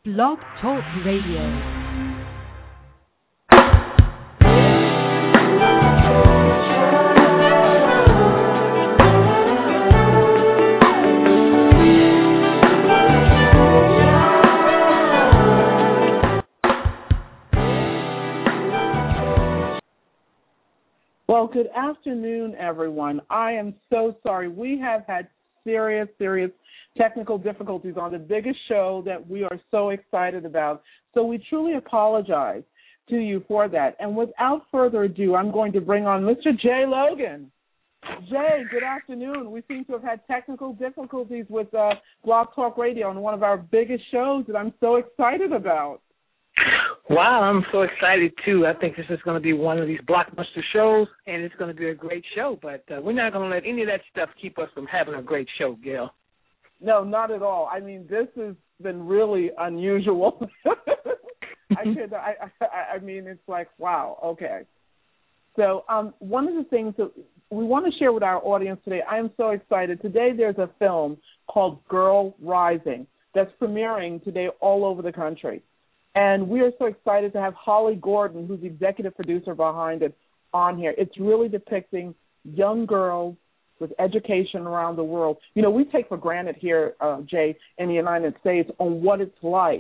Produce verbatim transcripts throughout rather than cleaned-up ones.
Blog Talk Radio. Well, good afternoon, everyone. I am so sorry. We have had serious, serious technical difficulties on the biggest show that we are so excited about. So we truly apologize to you for that. And without further ado, I'm going to bring on Mister Jay Logan. Jay, good afternoon. We seem to have had technical difficulties with uh, Blog Talk Radio on one of our biggest shows that I'm so excited about. Wow, I'm so excited, too. I think this is going to be one of these blockbuster shows, and it's going to be a great show. But uh, we're not going to let any of that stuff keep us from having a great show, Gail. No, not at all. I mean, this has been really unusual. I, could, I, I, I mean, it's like, wow, okay. So um, one of the things that we want to share with our audience today, I am so excited. Today there's a film called Girl Rising that's premiering today all over the country. And we are so excited to have Holly Gordon, who's the executive producer behind it, on here. It's really depicting young girls with education around the world. You know, we take for granted here, uh, Jay, in the United States on what it's like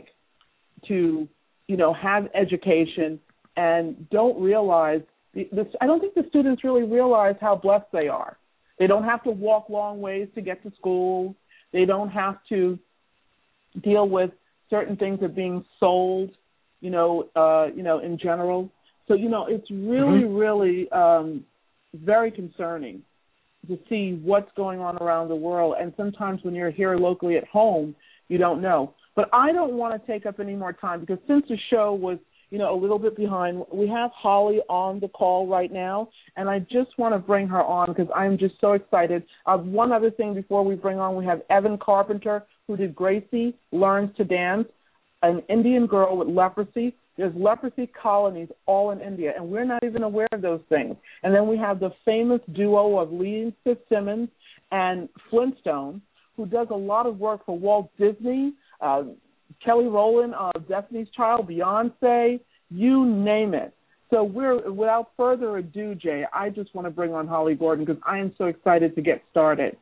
to, you know, have education and don't realize, the, the, I don't think the students really realize how blessed they are. They don't have to walk long ways to get to school. They don't have to deal with certain things are being sold, you know, uh, you know, in general. So, you know, it's really, mm-hmm. really um, very concerning to see what's going on around the world. And sometimes when you're here locally at home, you don't know. But I don't want to take up any more time because since the show was, you know, a little bit behind, we have Holly on the call right now, and I just want to bring her on because I'm just so excited. Uh, one other thing before we bring on, we have Evan Carpenter, who did Gracie Learns to Dance, an Indian girl with leprosy. There's leprosy colonies all in India, and we're not even aware of those things. And then we have the famous duo of Lisa Simmons and Flintstone, who does a lot of work for Walt Disney, uh, Kelly Rowland of Destiny's Child, Beyonce, you name it. So we're without further ado, Jay, I just want to bring on Holly Gordon because I am so excited to get started.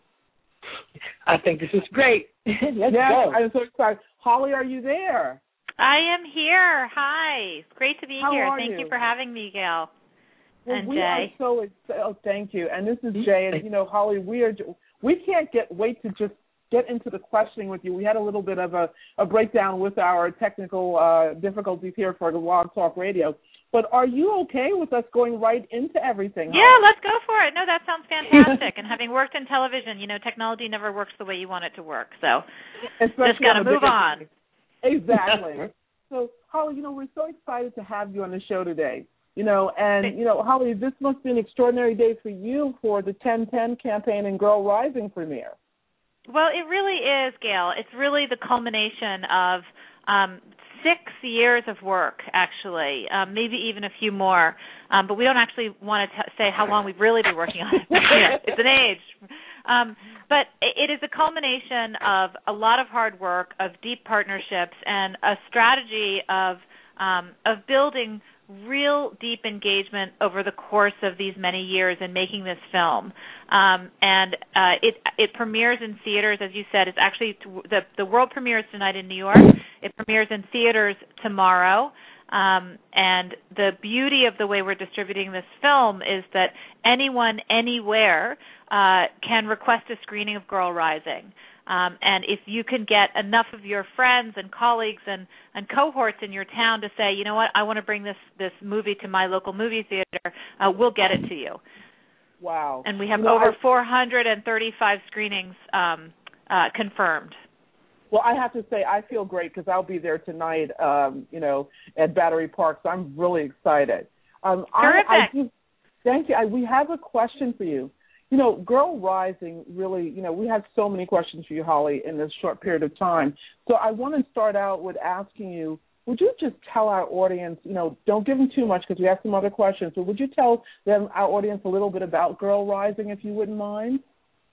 I think this is great. Let's yes, go. I'm so excited. Holly, are you there? I am here. Hi. It's great to be How here. Are thank you? you for having me, Gail. Well, and we Jay. are so excited. Oh, thank you. And this is Jay. And, you know, Holly, we are. We can't get wait to just get into the questioning with you. We had a little bit of a, a breakdown with our technical uh, difficulties here for the Blog Talk Radio. But are you okay with us going right into everything? Yeah, Holly? let's go for it. No, that sounds fantastic. And having worked in television, you know, technology never works the way you want it to work. So Especially just got to move on. Thing. Exactly. So, Holly, you know, we're so excited to have you on the show today. You know, and, you know, Holly, this must be an extraordinary day for you for the ten ten campaign and Girl Rising premiere. Well, it really is, Gail. It's really the culmination of um, six years of work, actually, um, maybe even a few more. Um, but we don't actually want to t- say how long we've really been working on it. It's an age. Um, but it is a culmination of a lot of hard work, of deep partnerships, and a strategy of um, of building real deep engagement over the course of these many years in making this film. Um, and uh, it it premieres in theaters, as you said. It's actually t- the the world premieres tonight in New York. It premieres in theaters tomorrow. Um, and the beauty of the way we're distributing this film is that anyone, anywhere, uh, can request a screening of Girl Rising. Um, and if you can get enough of your friends and colleagues and, and cohorts in your town to say, you know what, I want to bring this, this movie to my local movie theater, uh, we'll get it to you. Wow. And we have you know, over I, four hundred thirty-five screenings um, uh, confirmed. Well, I have to say I feel great because I'll be there tonight, um, you know, at Battery Park, so I'm really excited. Um, Terrific. I, I do, thank you. I, we have a question for you. You know, Girl Rising really, you know, we have so many questions for you, Holly, in this short period of time. So I want to start out with asking you, would you just tell our audience, you know, don't give them too much because we have some other questions, but would you tell them, our audience, a little bit about Girl Rising, if you wouldn't mind?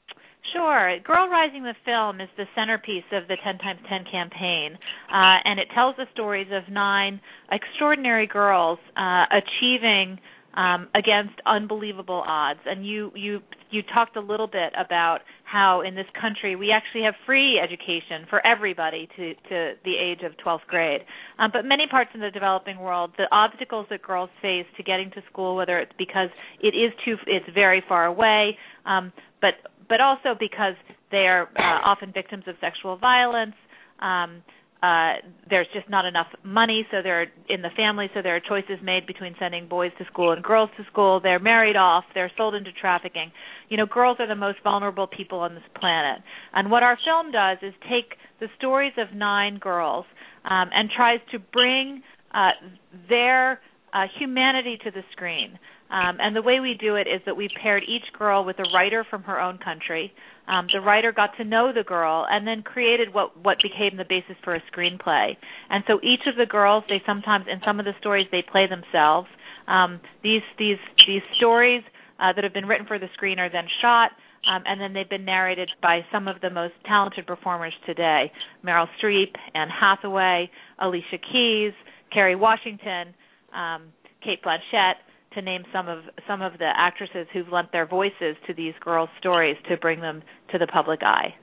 Sure. Girl Rising, the film, is the centerpiece of the ten times ten campaign, uh, and it tells the stories of nine extraordinary girls uh, achieving um, against unbelievable odds. And you, you, you talked a little bit about how in this country we actually have free education for everybody to, to the age of twelfth grade. Um, but many parts of the developing world, the obstacles that girls face to getting to school, whether it's because it is too, it's very far away, um, but but also because they are uh, often victims of sexual violence. Um, uh, there's just not enough money, so they're in the family, so there are choices made between sending boys to school and girls to school. They're married off. They're sold into trafficking. You know, girls are the most vulnerable people on this planet. And what our film does is take the stories of nine girls um, and tries to bring uh, their uh, humanity to the screen. Um, and the way we do it is that we paired each girl with a writer from her own country. Um, the writer got to know the girl and then created what, what became the basis for a screenplay. And so each of the girls, they sometimes, in some of the stories, they play themselves. Um, these these these stories uh, that have been written for the screen are then shot, um, and then they've been narrated by some of the most talented performers today: Meryl Streep, Anne Hathaway, Alicia Keys, Kerry Washington, um, Cate Blanchett, to name some of some of the actresses who've lent their voices to these girls' stories to bring them to the public eye.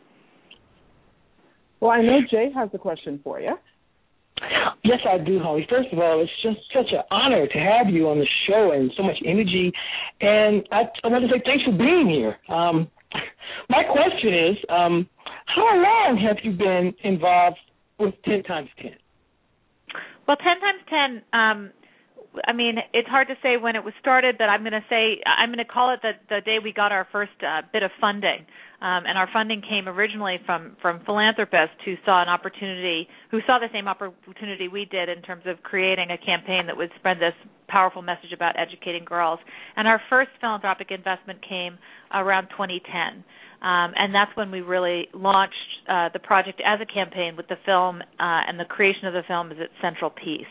Well, I know Jay has a question for you. Yes, I do, Holly. First of all, it's just such an honor to have you on the show and so much energy. And I, I want to say thanks for being here. Um, my question is, um, how long have you been involved with ten times ten? Well, ten times ten, um, I mean, it's hard to say when it was started, but I'm going to say, I'm going to call it the, the day we got our first uh, bit of funding. Um, and our funding came originally from, from philanthropists who saw an opportunity, who saw the same opportunity we did in terms of creating a campaign that would spread this powerful message about educating girls. And our first philanthropic investment came around twenty ten. Um, and that's when we really launched uh, the project as a campaign with the film, uh, and the creation of the film as its central piece.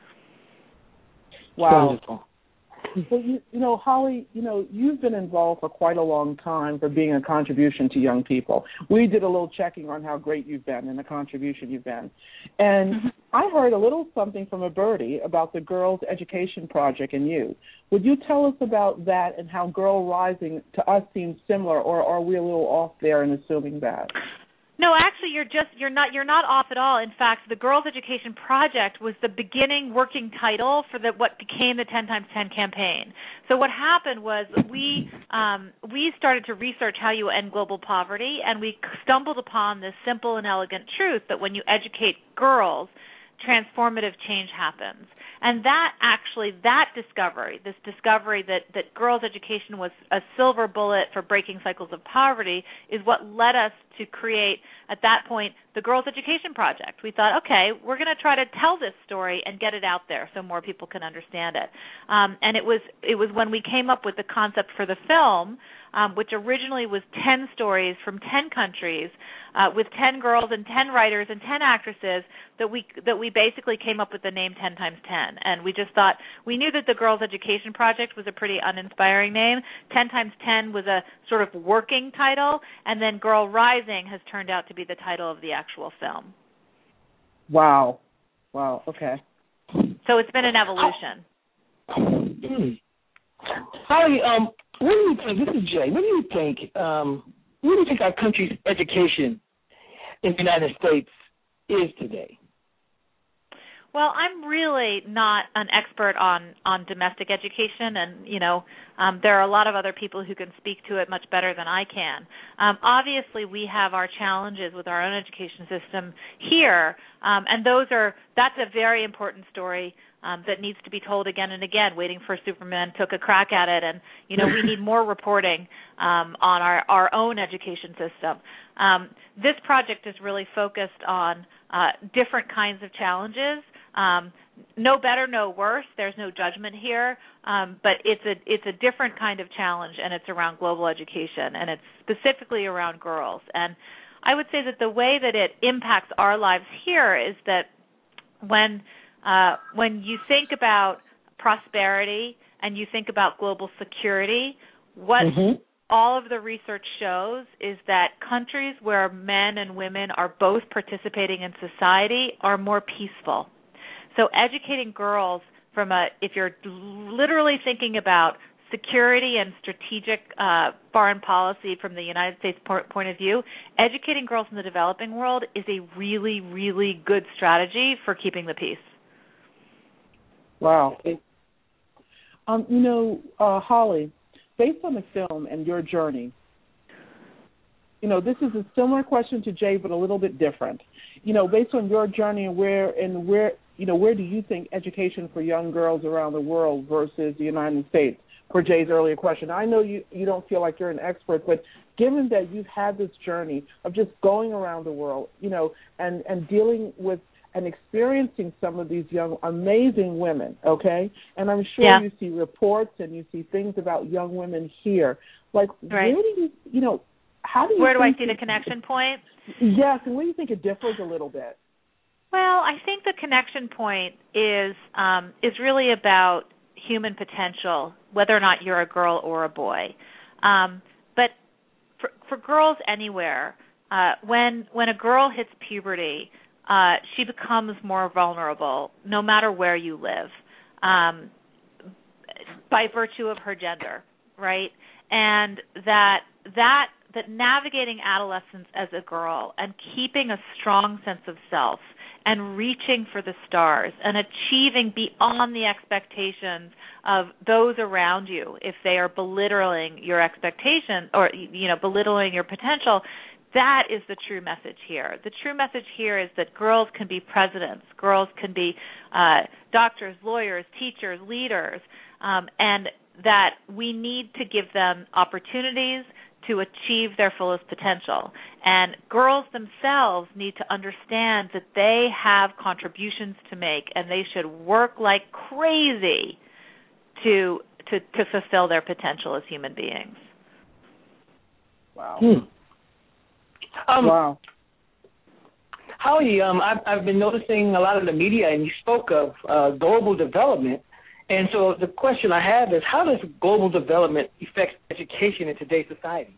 Wow. Wonderful. Well, you, you know, Holly, you know, you've been involved for quite a long time for being a contribution to young people. We did a little checking on how great you've been and the contribution you've been. And mm-hmm. I heard a little something from a birdie about the Girls Education Project and you. Would you tell us about that and how Girl Rising to us seems similar, or are we a little off there in assuming that? No, actually, you're just you're not you're not off at all. In fact, the Girls Education Project was the beginning working title for the what became the ten times ten campaign. So what happened was we um, we started to research how you end global poverty, and we stumbled upon this simple and elegant truth that when you educate girls, transformative change happens. And that actually, that discovery, this discovery that, that girls' education was a silver bullet for breaking cycles of poverty, is what led us to create, at that point, the Girls' Education Project. We thought, okay, we're going to try to tell this story and get it out there so more people can understand it. Um, and it was it was when we came up with the concept for the film, um, which originally was ten stories from ten countries, uh, with ten girls and ten writers and ten actresses, that we that we basically came up with the name ten times ten. And we just thought, we knew that the Girls' Education Project was a pretty uninspiring name. ten times ten was a sort of working title, and then Girl Rising has turned out to be the title of the actual film. Wow. Wow, okay. So it's been an evolution. Mm. Holly, um, what do you think, this is Jay, what do you think, um, what do you think our country's education in the United States is today? Well, I'm really not an expert on, on domestic education, and, you know, um, there are a lot of other people who can speak to it much better than I can. Um, obviously, we have our challenges with our own education system here, um, and those are that's a very important story um, that needs to be told again and again. Waiting for Superman took a crack at it, and, you know, we need more reporting um, on our, our own education system. Um, this project is really focused on uh, different kinds of challenges. Um, no better, no worse. There's no judgment here, um, but it's a it's a different kind of challenge, and it's around global education, and it's specifically around girls. And I would say that the way that it impacts our lives here is that when uh, when you think about prosperity and you think about global security, what mm-hmm. all of the research shows is that countries where men and women are both participating in society are more peaceful. So educating girls from a, if you're literally thinking about security and strategic uh, foreign policy from the United States point of view, educating girls in the developing world is a really, really good strategy for keeping the peace. Wow. Um, you know, uh, Holly, based on the film and your journey, you know, this is a similar question to Jay, but a little bit different. You know, based on your journey and where and where, you know, where do you think education for young girls around the world versus the United States? For Jay's earlier question, I know you, you don't feel like you're an expert, but given that you've had this journey of just going around the world, you know, and, and dealing with and experiencing some of these young, amazing women, okay? And I'm sure yeah. you see reports and you see things about young women here. Like, right. where do you, you know, how do you Where do I think see the connection point? Yes, and where do you think it differs a little bit? Well, I think the connection point is um, is really about human potential, whether or not you're a girl or a boy. Um, but for, for girls anywhere, uh, when when a girl hits puberty, uh, she becomes more vulnerable, no matter where you live, um, by virtue of her gender, right? And that that that navigating adolescence as a girl and keeping a strong sense of self and reaching for the stars and achieving beyond the expectations of those around you if they are belittling your expectations or, you know, belittling your potential, that is the true message here. The true message here is that girls can be presidents, girls can be uh, doctors, lawyers, teachers, leaders, um, and that we need to give them opportunities to achieve their fullest potential. And girls themselves need to understand that they have contributions to make and they should work like crazy to to, to fulfill their potential as human beings. Wow. Hmm. Um, wow. Holly, um, I've, I've been noticing a lot of the media, and you spoke of uh, global development. And so the question I have is, how does global development affect education in today's society?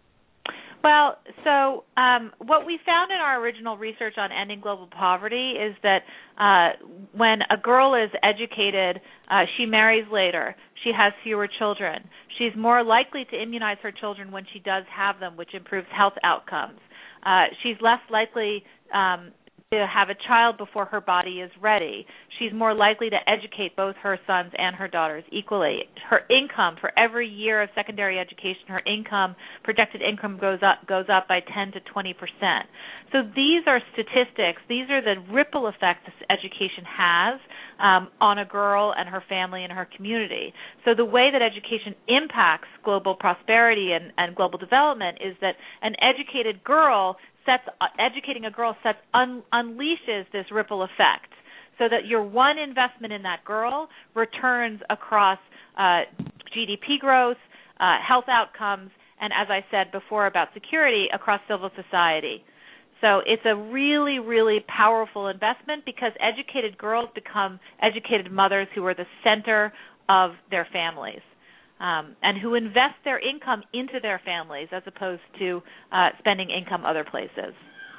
Well, so um, what we found in our original research on ending global poverty is that uh, when a girl is educated, uh, she marries later, she has fewer children. She's more likely to immunize her children when she does have them, which improves health outcomes. Uh, she's less likely um, to have a child before her body is ready. She's more likely to educate both her sons and her daughters equally. Her income, for every year of secondary education, her income, projected income goes up goes up by ten to twenty percent. So these are statistics. These are the ripple effects this education has um, on a girl and her family and her community. So the way that education impacts global prosperity and, and global development is that an educated girl sets, uh, educating a girl sets un, unleashes this ripple effect, so that your one investment in that girl returns across uh, G D P growth, uh, health outcomes, and as I said before about security, across civil society. So it's a really, really powerful investment because educated girls become educated mothers who are the center of their families. Um, and who invest their income into their families as opposed to uh, spending income other places.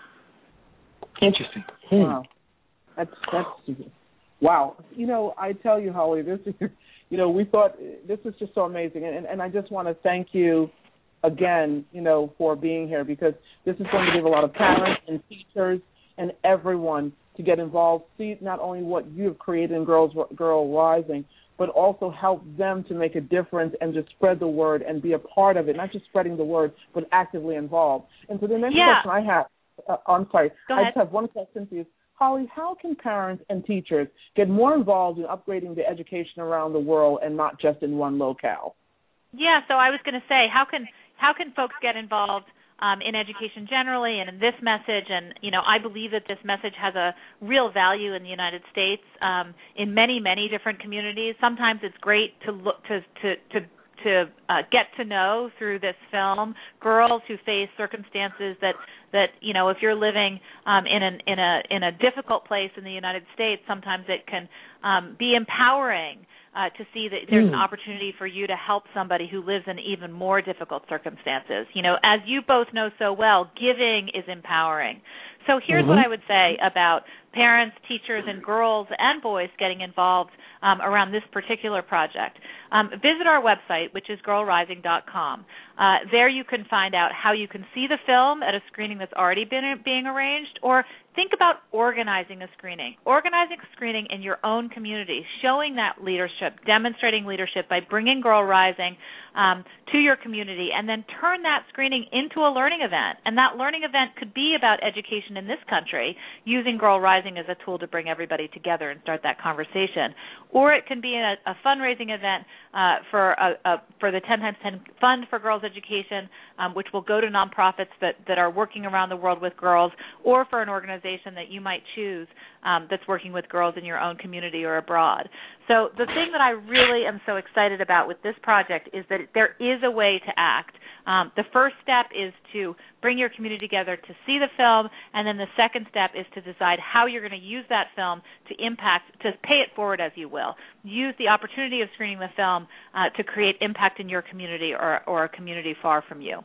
Interesting. Wow. That's, that's, wow. You know, I tell you, Holly, this is, you know, we thought this is just so amazing. And, and I just want to thank you again, you know, for being here, because this is going to give a lot of parents and teachers and everyone to get involved, see not only what you have created in Girls Girl Rising, but also help them to make a difference and just spread the word and be a part of it, not just spreading the word, but actively involved. And so the next yeah. question I have, uh, I'm sorry, Go I ahead. just have one question for you. Holly, how can parents and teachers get more involved in upgrading the education around the world and not just in one locale? Yeah, so I was going to say, how can how can folks get involved um, in education generally and in this message? And, you know, I believe that this message has a real value in the United States um, in many, many different communities. Sometimes it's great to look to to to to uh, get to know through this film girls who face circumstances that that, you know, if you're living um, in an in a in a difficult place in the United States, sometimes it can um, be empowering uh, to see that there's mm. an opportunity for you to help somebody who lives in even more difficult circumstances. You know, as you both know so well, giving is empowering. So here's mm-hmm. what I would say about parents, teachers, and girls and boys getting involved um, around this particular project. Um, visit our website, which is girl rising dot com. Uh, there you can find out how you can see the film at a screening that's already been being arranged, or think about organizing a screening. Organizing a screening in your own community, showing that leadership, demonstrating leadership by bringing Girl Rising um, to your community, and then turn that screening into a learning event. And that learning event could be about education in this country, using Girl Rising as a tool to bring everybody together and start that conversation. Or it can be a, a fundraising event uh, for a, a, for the ten times ten Fund for Girls Education, um, which will go to nonprofits that, that are working around the world with girls, or for an organization that you might choose um, that's working with girls in your own community or abroad. So the thing that I really am so excited about with this project is that there is a way to act. Um, the first step is to bring your community together to see the film, and then the second step is to decide how you're going to use that film to impact, to pay it forward, as you will. Use the opportunity of screening the film uh, to create impact in your community or, or a community far from you.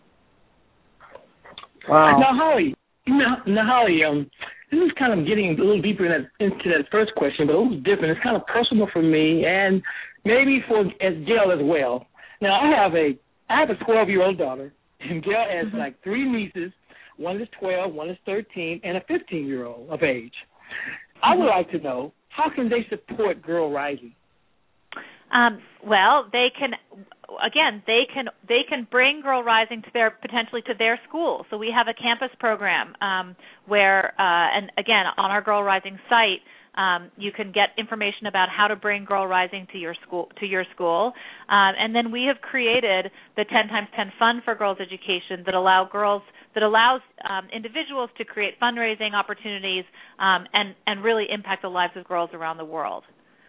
Wow. Now, Holly, now, now, Holly, um, this is kind of getting a little deeper in that, into that first question, but a little different. It's kind of personal for me, and maybe for as Gail as well. Now, I have a I have a twelve-year-old daughter, and Gail has mm-hmm. like three nieces. One is twelve, one is thirteen, and a fifteen-year-old of age. I would like to know, how can they support Girl Rising? Um, well, they can, again, they can they can bring Girl Rising to their potentially to their school. So we have a campus program um, where, uh, and again, on our Girl Rising site, um, you can get information about how to bring Girl Rising to your school. To your school, um, and then we have created the ten times ten Fund for Girls Education that allow girls that allows um, individuals to create fundraising opportunities um, and and really impact the lives of girls around the world.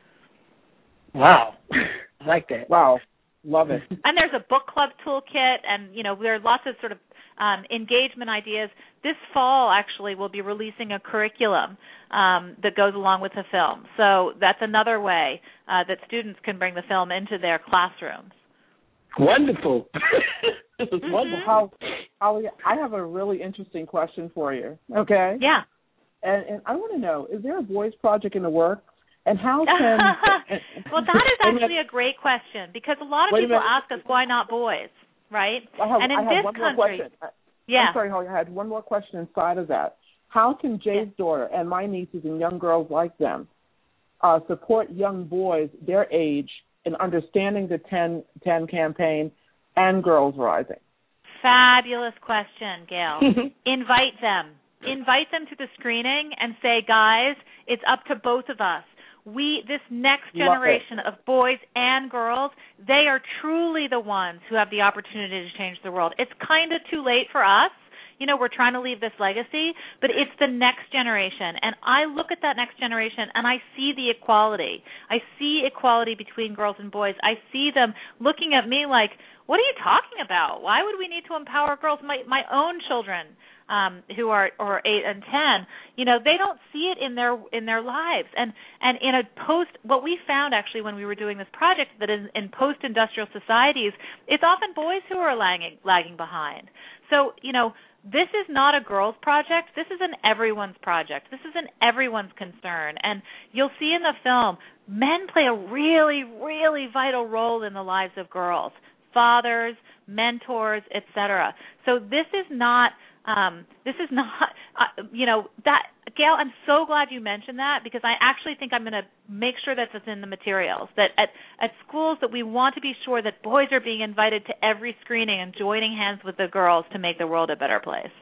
Wow, I like that. Wow, love it. And there's a book club toolkit, and you know there are lots of sort of um, engagement ideas. This fall, actually, we'll be releasing a curriculum um, that goes along with the film. So that's another way uh, that students can bring the film into their classrooms. Wonderful. This is mm-hmm. wonderful. How, Holly, I have a really interesting question for you. Okay. Yeah. And, and I want to know: is there a boys' project in the works? And how can... well, that is actually a great question, because a lot of Wait people ask us, why not boys, right? I have, and in I have this one country... more question. Yeah. I'm sorry, Holly, I had one more question inside of that. How can Jay's yeah. daughter and my nieces and young girls like them uh, support young boys their age in understanding the ten ten campaign and Girls Rising? Fabulous question, Gail. Invite them. Invite them to the screening and say, guys, it's up to both of us. We, this next generation of boys and girls, they are truly the ones who have the opportunity to change the world. It's kind of too late for us. You know, we're trying to leave this legacy, but it's the next generation. And I look at that next generation and I see the equality. I see equality between girls and boys. I see them looking at me like, what are you talking about? Why would we need to empower girls? My my own children um, who are or eight and ten, you know, they don't see it in their in their lives. And and in a post, what we found actually when we were doing this project, that in, in post-industrial societies, it's often boys who are lagging lagging behind. So, you know, this is not a girls' project. This is an everyone's project. This is an everyone's concern. And you'll see in the film, men play a really, really vital role in the lives of girls. Fathers, mentors, et cetera. So this is not, um, this is not, uh, you know, that, Gail, I'm so glad you mentioned that, because I actually think I'm going to make sure that it's in the materials, that at, at schools that we want to be sure that boys are being invited to every screening and joining hands with the girls to make the world a better place.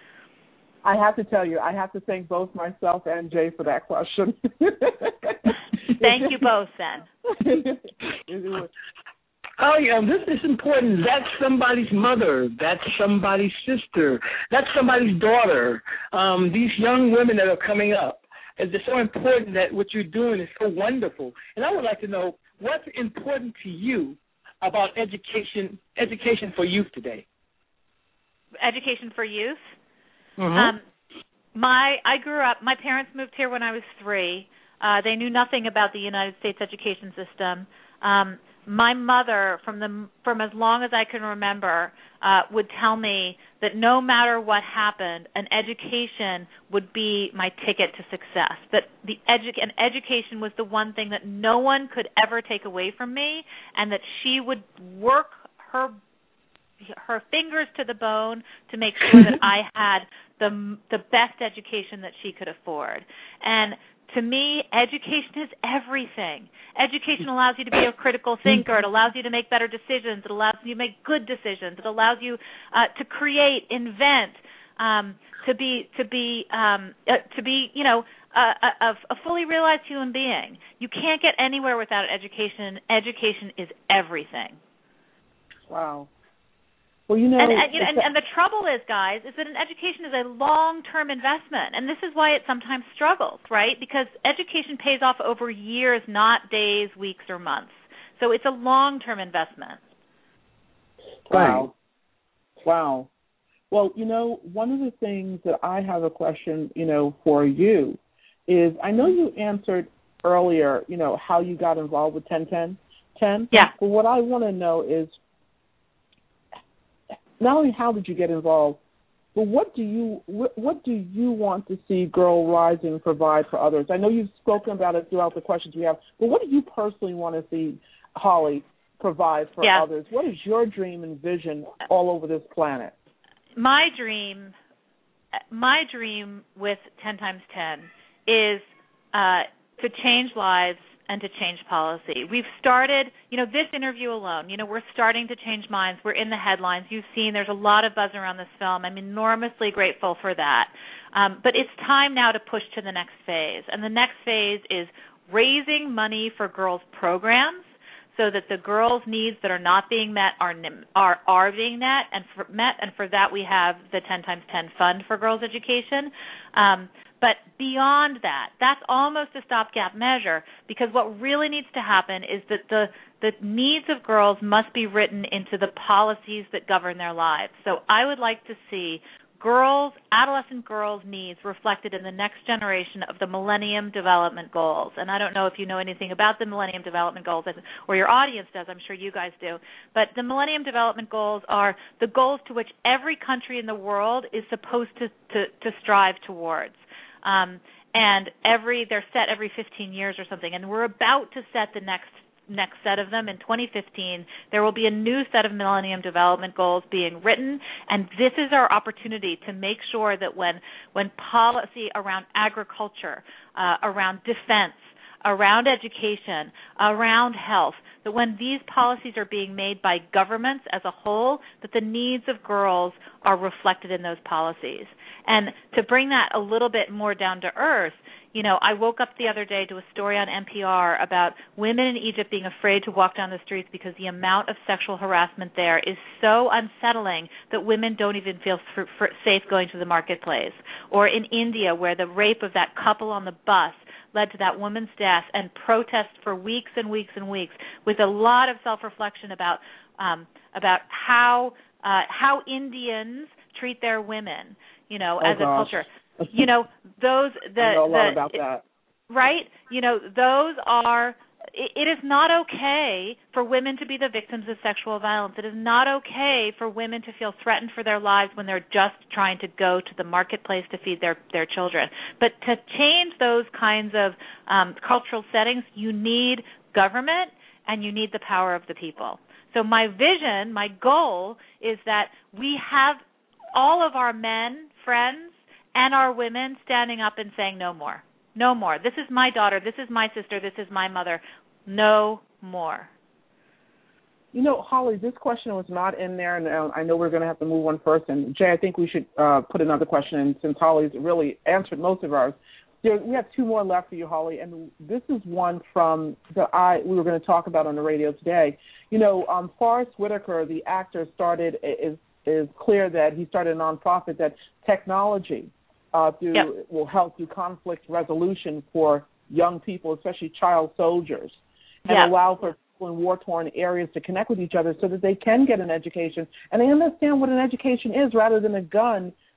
I have to tell you, I have to thank both myself and Jay for that question. Thank you both, then. Oh, yeah, this is important. That's somebody's mother. That's somebody's sister. That's somebody's daughter. Um, these young women that are coming up. It's so important that what you're doing is so wonderful. And I would like to know, what's important to you about education education for youth today? Education for youth? Mm-hmm. Um, my I grew up. My parents moved here when I was three. Uh, they knew nothing about the United States education system. Um, my mother, from the from as long as I can remember, uh, would tell me that no matter what happened, an education would be my ticket to success. That the edu- an education was the one thing that no one could ever take away from me, and that she would work her her fingers to the bone to make sure that I had the the best education that she could afford. And to me, education is everything. Education allows you to be a critical thinker. It allows you to make better decisions. It allows you to make good decisions. It allows you uh, to create, invent, um, to be to be um, uh, to be you know a, a, a fully realized human being. You can't get anywhere without education. Education is everything. Wow. Well, you know, and, and, and, and the trouble is, guys, is that an education is a long-term investment, and this is why it sometimes struggles, right? Because education pays off over years, not days, weeks, or months. So it's a long-term investment. Wow. Wow. Well, you know, one of the things that I have a question, you know, for you is I know you answered earlier, you know, how you got involved with ten ten ten. Yeah. But what I want to know is, not only how did you get involved, but what do you what, what do you want to see Girl Rising provide for others? I know you've spoken about it throughout the questions we have, but what do you personally want to see Holly provide for yeah. others? What is your dream and vision all over this planet? My dream, my dream with ten times ten is uh, to change lives and to change policy. We've started, you know, this interview alone, you know, we're starting to change minds. We're in the headlines. You've seen there's a lot of buzz around this film. I'm enormously grateful for that. Um, but it's time now to push to the next phase. And the next phase is raising money for girls' programs so that the girls' needs that are not being met are are, are being met. And for, met. And for that, we have the ten times ten Fund for Girls' Education. Um, But beyond that, that's almost a stopgap measure, because what really needs to happen is that the, the needs of girls must be written into the policies that govern their lives. So I would like to see girls, adolescent girls' needs reflected in the next generation of the Millennium Development Goals. And I don't know if you know anything about the Millennium Development Goals, or your audience does. I'm sure you guys do. But the Millennium Development Goals are the goals to which every country in the world is supposed to, to, to strive towards. Um, and every they're set every fifteen years or something, and we're about to set the next next set of them in twenty fifteen. There will be a new set of Millennium Development Goals being written, and this is our opportunity to make sure that when when policy around agriculture, uh, around defense, around education, around health, that when these policies are being made by governments as a whole, that the needs of girls are reflected in those policies. And to bring that a little bit more down to earth, you know, I woke up the other day to a story on N P R about women in Egypt being afraid to walk down the streets because the amount of sexual harassment there is so unsettling that women don't even feel f- f- safe going to the marketplace. Or in India, where the rape of that couple on the bus led to that woman's death, and protests for weeks and weeks and weeks, with a lot of self-reflection about um, about how uh, how Indians treat their women, you know, oh, as gosh. a culture. You know, those the I know a lot the, about that. Right? You know, those are. It, it is not okay for women to be the victims of sexual violence. It is not okay for women to feel threatened for their lives when they're just trying to go to the marketplace to feed their, their children. But to change those kinds of um, cultural settings, you need government and you need the power of the people. So my vision, my goal, is that we have all of our men, friends, and our women standing up and saying no more. No more. This is my daughter. This is my sister. This is my mother. No more. You know, Holly, this question was not in there, and uh, I know we're going to have to move on first. And Jay, I think we should uh, put another question in, since Holly's really answered most of ours. There, we have two more left for you, Holly, and this is one from the I we were going to talk about on the radio today. You know, um, Forrest Whitaker, the actor, started is is clear that he started a nonprofit that technology uh, through yep. will help through conflict resolution for young people, especially child soldiers, and yep. allow for people in war-torn areas to connect with each other so that they can get an education and they understand what an education is, rather than a gun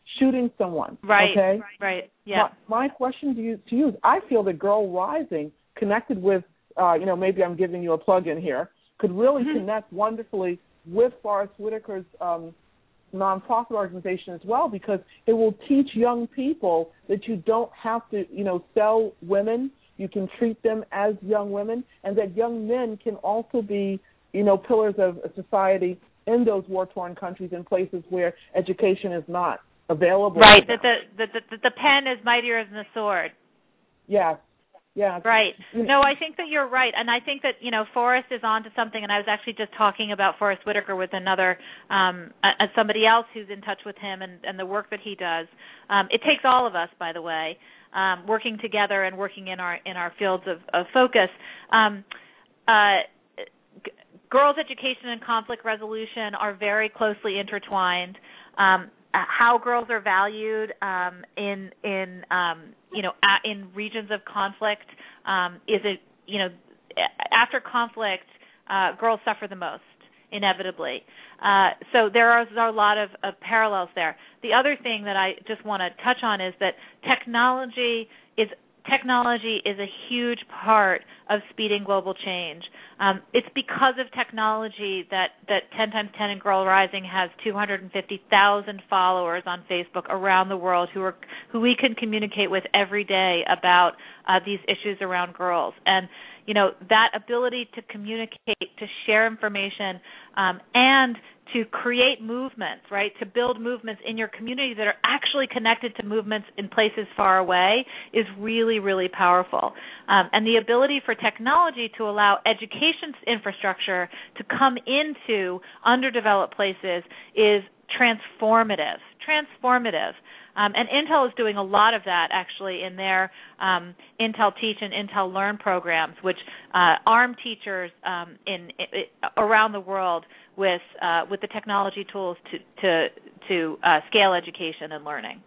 shooting someone. Right. Okay. Right. Yeah. My, my question to you, to you is, I feel that Girl Rising, connected with, uh, you know, maybe I'm giving you a plug in here, could really mm-hmm. connect wonderfully with Forest Whitaker's um, nonprofit organization as well, because it will teach young people that you don't have to, you know, sell women. You can treat them as young women, and that young men can also be, you know, pillars of society in those war-torn countries and places where education is not available. Right, that the, the, the, the pen is mightier than the sword. Yes. Yeah. Right. No, I think that you're right, and I think that, you know, Forrest is on to something, and I was actually just talking about Forrest Whitaker with another, um, uh, somebody else who's in touch with him and, and the work that he does. Um, it takes all of us, by the way, um, working together and working in our in our fields of, of focus. Um, uh, g- girls' education and conflict resolution are very closely intertwined. Um, how girls are valued um, in in um, you know a, in regions of conflict um, is it you know after conflict uh, girls suffer the most, inevitably. Uh, so there are, there are a lot of, of parallels there. The other thing that I just want to touch on is that technology is technology is a huge part of speeding global change. Um, it's because of technology that, that ten times ten and Girl Rising has two hundred fifty thousand followers on Facebook around the world who are who we can communicate with every day about uh, these issues around girls. And, you know, that ability to communicate, to share information, um, and to create movements, right, to build movements in your community that are actually connected to movements in places far away is really, really powerful. Um, and the ability for technology to allow education infrastructure to come into underdeveloped places is transformative, transformative. Um, and Intel is doing a lot of that, actually, in their um, Intel Teach and Intel Learn programs, which uh, arm teachers um, in, in around the world with uh, with the technology tools to to, to uh, scale education and learning.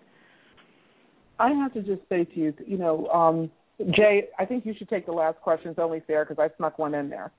I have to just say to you, you know, um, Jay, I think you should take the last question. It's only fair because I snuck one in there.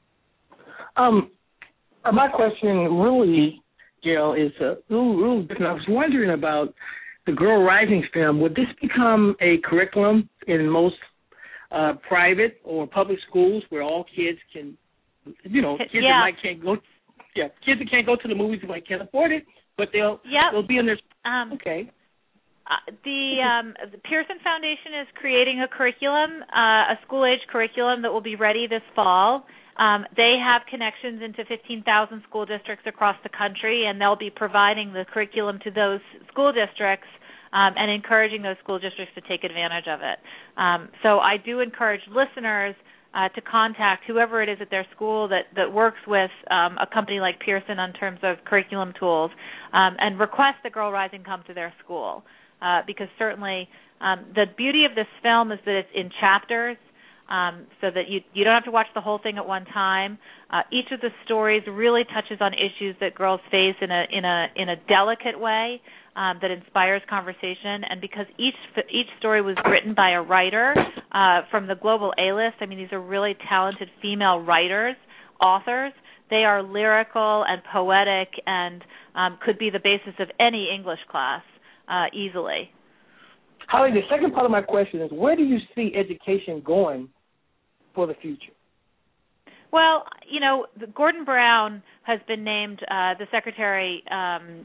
Um, my question really, Gail, is uh, ooh, ooh, I was wondering about the Girl Rising film. Would this become a curriculum in most uh, private or public schools where all kids can, you know, kids yeah. that might can't go, yeah, kids that can't go to the movies that might can't afford it, but they'll yep. they'll be in their um, okay. Uh, the, um, the Pearson Foundation is creating a curriculum, uh, a school-age curriculum that will be ready this fall. Um, they have connections into fifteen thousand school districts across the country, and they'll be providing the curriculum to those school districts um, and encouraging those school districts to take advantage of it. Um, so I do encourage listeners uh, to contact whoever it is at their school that, that works with um, a company like Pearson in terms of curriculum tools um, and request that Girl Rising come to their school. Uh, because certainly um, the beauty of this film is that it's in chapters, um, so that you you don't have to watch the whole thing at one time. Uh, each of the stories really touches on issues that girls face in a in a in a delicate way um, that inspires conversation. And because each each story was written by a writer uh, from the global A-list, I mean, these are really talented female writers, authors. They are lyrical and poetic and um, could be the basis of any English class. Uh, easily. Holly, the second part of my question is, where do you see education going for the future? Well, you know, Gordon Brown has been named uh, the Secretary um,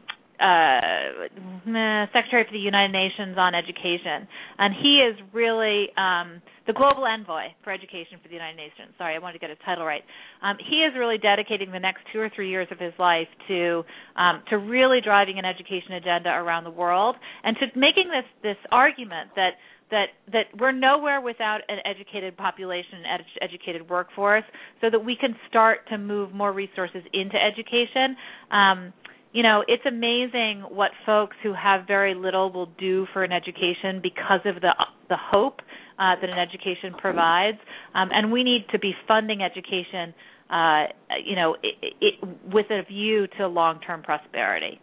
uh, Secretary for the United Nations on Education, and he is really um, the global envoy for education for the United Nations. Sorry, I wanted to get his title right. Um, he is really dedicating the next two or three years of his life to um, to really driving an education agenda around the world and to making this this argument that that that we're nowhere without an educated population and ed- educated workforce, so that we can start to move more resources into education. Um, You know, it's amazing what folks who have very little will do for an education because of the the hope uh, that an education provides. Um, and we need to be funding education, uh, you know, it, it, with a view to long-term prosperity.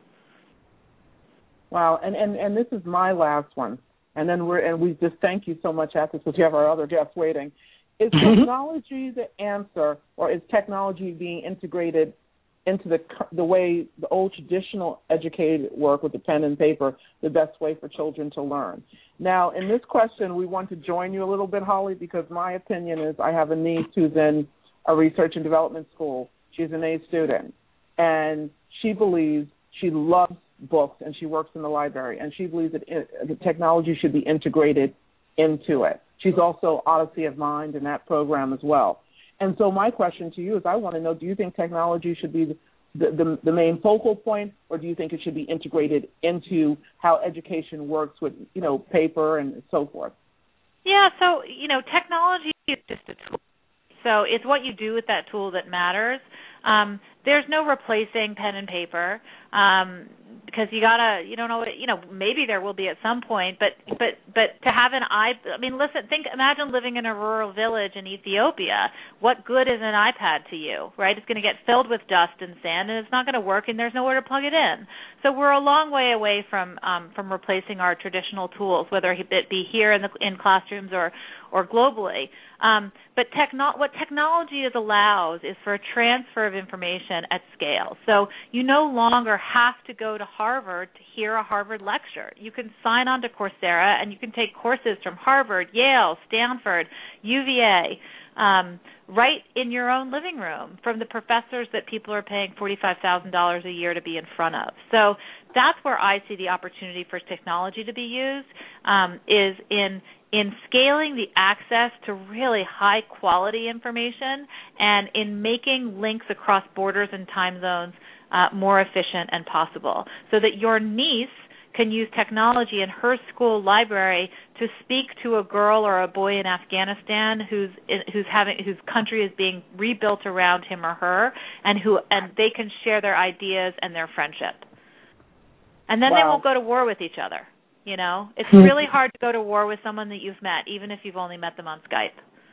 Wow, and, and, and this is my last one. And then we're and we just thank you so much, Athis, because we have our other guests waiting. Is technology the answer, or is technology being integrated into the the way the old traditional educated work with the pen and paper, the best way for children to learn. Now, in this question, we want to join you a little bit, Holly, because my opinion is I have a niece who's in a research and development school. She's an A student, and she believes she loves books, and she works in the library, and she believes that it, the technology should be integrated into it. She's also Odyssey of Mind in that program as well. And so my question to you is I want to know, do you think technology should be the, the, the main focal point, or do you think it should be integrated into how education works with, you know, paper and so forth? Yeah, so, you know, technology is just a tool. So it's what you do with that tool that matters. Um, there's no replacing pen and paper um, because you gotta, you don't know, you know, maybe there will be at some point, but but but to have an iPad, I mean, listen, think, imagine living in a rural village in Ethiopia. What good is an iPad to you, right? It's going to get filled with dust and sand, and it's not going to work, and there's nowhere to plug it in. So we're a long way away from um, from replacing our traditional tools, whether it be here in the in classrooms or or globally. Um, but techno- what technology is allows is for a transfer of information at scale. So you no longer have to go to Harvard to hear a Harvard lecture. You can sign on to Coursera and you can take courses from Harvard, Yale, Stanford, U V A, um, right in your own living room from the professors that people are paying forty-five thousand dollars a year to be in front of. So that's where I see the opportunity for technology to be used, um, is in in scaling the access to really high-quality information and in making links across borders and time zones uh, more efficient and possible, so that your niece can use technology in her school library to speak to a girl or a boy in Afghanistan who's who's having whose country is being rebuilt around him or her, and who and they can share their ideas and their friendship. And then wow. they won't go to war with each other. You know, it's really hard to go to war with someone that you've met, even if you've only met them on Skype.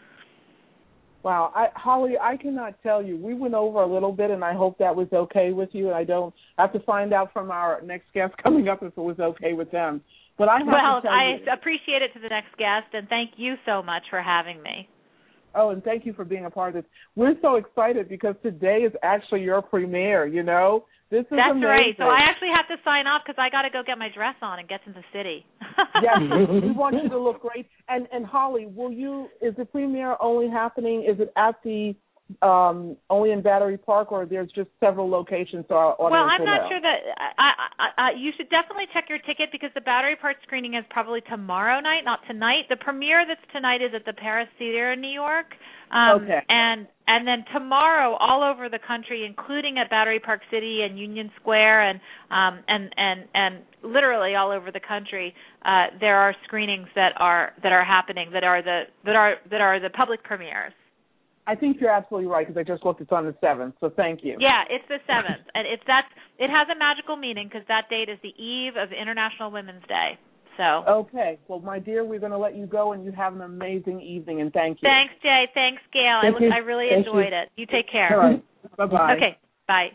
Wow, I, Holly, I cannot tell you. We went over a little bit, and I hope that was okay with you. And I don't I have to find out from our next guest coming up if it was okay with them. But I have well, to tell I you, appreciate it to the next guest, and thank you so much for having me. Oh, and thank you for being a part of this. We're so excited because today is actually your premiere, you know. This is That's amazing. right. So I actually have to sign off because I got to go get my dress on and get to the city. Yes, we want you to look great. And and Holly, will you? Is the premiere only happening? Is it at the um, only in Battery Park, or there's just several locations? So our audience well, I'm will not know? sure that. I, I, I, you should definitely check your ticket because the Battery Park screening is probably tomorrow night, not tonight. The premiere that's tonight is at the Paris Theater in New York. Um, okay. And and then tomorrow, all over the country, including at Battery Park City and Union Square, and um, and and and literally all over the country, uh, there are screenings that are that are happening that are the that are that are the public premieres. I think you're absolutely right because I just looked. It's on the seventh, so thank you. Yeah, it's the seventh, and it's that's it has a magical meaning because that date is the eve of International Women's Day. So. Okay. Well, my dear, we're going to let you go, and you have an amazing evening, and thank you. Thanks, Jay. Thanks, Gail. Thank I, you. I really Thank enjoyed you. it. You take care. All right. Bye-bye. Okay. Bye.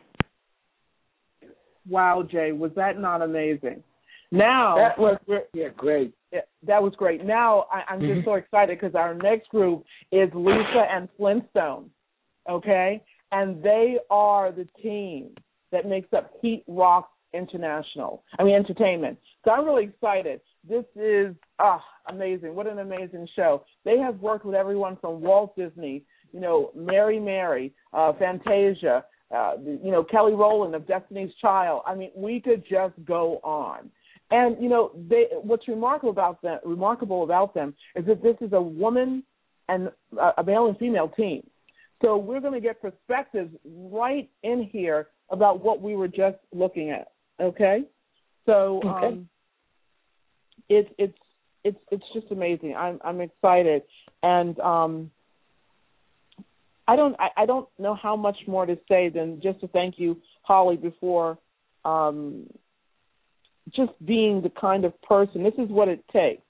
Wow, Jay, was that not amazing? Now that was yeah, great. Yeah, that was great. Now I, I'm mm-hmm. just so excited because our next group is Lisa and Flintstone, okay? And they are the team that makes up Heat Rock International, I mean Entertainment. So I'm really excited. This is ah amazing. What an amazing show. They have worked with everyone from Walt Disney, you know, Mary Mary, uh, Fantasia, uh, you know, Kelly Rowland of Destiny's Child. I mean, we could just go on. And, you know, they, what's remarkable about them, remarkable about them is that this is a woman and uh, a male and female team. So we're going to get perspectives right in here about what we were just looking at, okay? So okay. Um, it's it's it's it's just amazing. I'm I'm excited, and um, I don't I, I don't know how much more to say than just to thank you, Holly, before um, just being the kind of person. This is what it takes.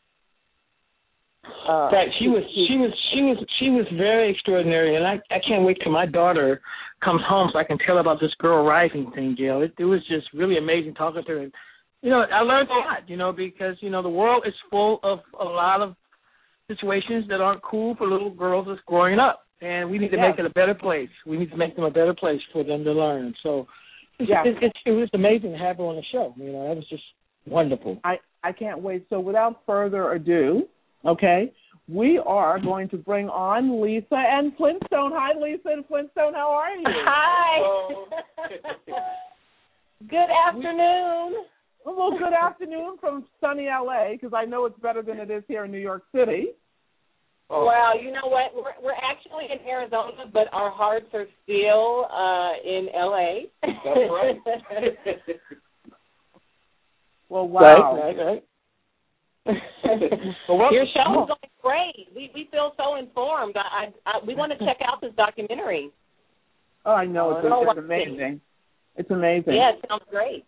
Uh, In fact, she was she was she was she was very extraordinary, and I, I can't wait till my daughter comes home so I can tell her about this girl rising thing, Gail. It, it was just really amazing talking to her. And, you know, I learned a lot, you know, because, you know, the world is full of a lot of situations that aren't cool for little girls that's growing up. and we need to yes. make it a better place. We need to make them a better place for them to learn. So it's, yes. it's, it's, it was amazing to have her on the show. You know, that was just wonderful. I, I can't wait. So without further ado, okay, we are going to bring on Lisa and Flintstone. Hi, Lisa and Flintstone. How are you? Hi. Good afternoon. Well, good afternoon from sunny L A, because I know it's better than it is here in New York City. Oh. Well, you know what? We're, we're actually in Arizona, but our hearts are still uh, in L A. That's right. Well, wow. Right, right, right. well, Your show is going great. We we feel so informed. I, I, I we want to check out this documentary. Oh, I know. It's, oh, it's amazing. It's amazing. Yeah, it sounds great.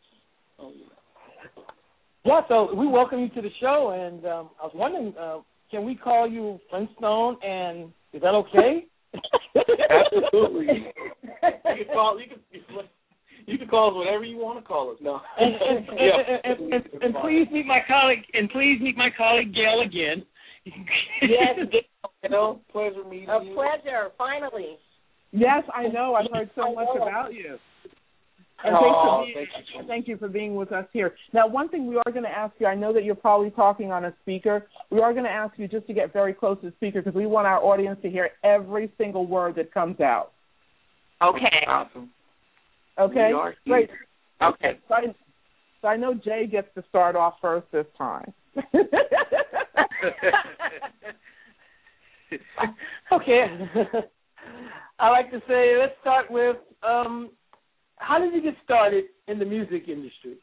Yeah, so we welcome you to the show, and um, I was wondering, uh, can we call you Flintstone, and is that okay? Absolutely. You can call you can you can call us whatever you want to call us. No. And, and, yeah. and, and, and, and please meet my colleague, and please meet my colleague Gail again. Yes, Gail. Pleasure meeting you. A you. pleasure, finally. Yes, I know. I've heard so much about you. And oh, thanks for being, thank you. thank you for being with us here. Now, one thing we are going to ask you, I know that you're probably talking on a speaker. We are going to ask you just to get very close to the speaker because we want our audience to hear every single word that comes out. Okay. Awesome. Okay? Great. Okay. So I, so I know Jay gets to start off first this time. Okay. I like to say, let's start with, um, how did you get started in the music industry?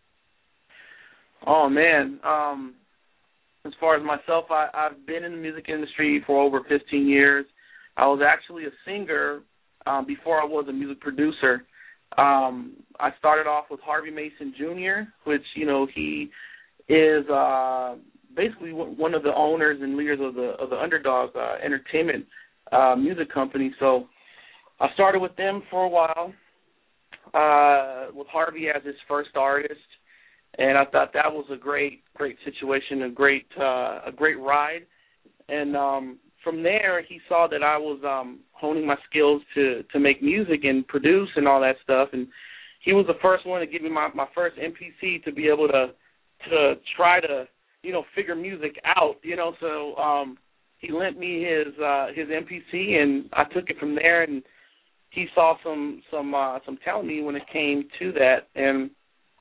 Oh, man. Um, as far as myself, I, I've been in the music industry for over fifteen years. I was actually a singer um, before I was a music producer. Um, I started off with Harvey Mason Junior, which, you know, he is uh, basically one of the owners and leaders of the of the Underdog uh, Entertainment uh, music company. So I started with them for a while, uh, with Harvey as his first artist, and I thought that was a great, great situation, a great, uh, a great ride. And um, from there, he saw that I was um, honing my skills to, to make music and produce and all that stuff. And he was the first one to give me my, my first M P C to be able to to try to, you know, figure music out, you know. So um, he lent me his uh, his M P C, and I took it from there. And he saw some some uh, some talent in me when it came to that, and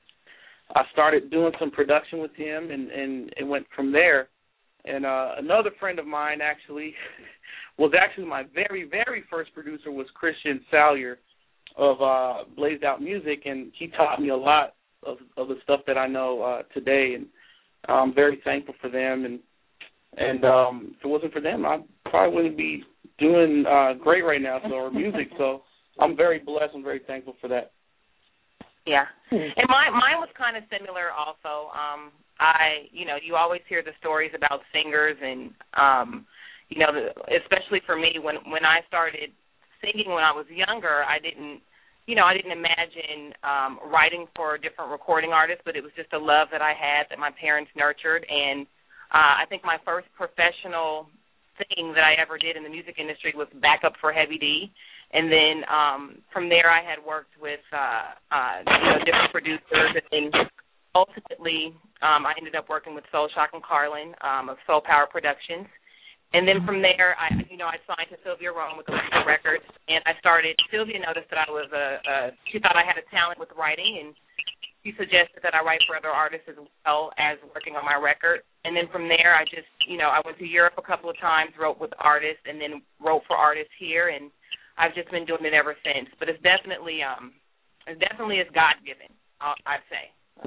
I started doing some production with him, and, and it went from there. And uh, another friend of mine actually was actually my very, very first producer was Christian Salyer of uh, Blazed Out Music, and he taught me a lot of, of the stuff that I know uh, today, and I'm very thankful for them. And and um, if it wasn't for them, I probably wouldn't be doing uh, great right now, so or music. So I'm very blessed. I'm very thankful for that. Yeah, and mine mine was kind of similar also. Um, I, you know, you always hear the stories about singers, and um, you know, the, especially for me, when when I started singing when I was younger, I didn't, you know, I didn't imagine um, writing for different recording artists, but it was just a love that I had that my parents nurtured, and uh, I think my first professional thing that I ever did in the music industry was backup for Heavy D. And then um, from there, I had worked with uh, uh, you know, different producers, and then ultimately um, I ended up working with Soul Shock and Carlin um, of Soul Power Productions. And then from there, I you know I signed to Sylvia Rome with Alexa Records, and I started. Sylvia noticed that I was a, a she thought I had a talent with writing, and she suggested that I write for other artists as well as working on my record. And then from there, I just you know I went to Europe a couple of times, wrote with artists, and then wrote for artists here, and I've just been doing it ever since. But it's definitely, um, it definitely is God given. I'd say.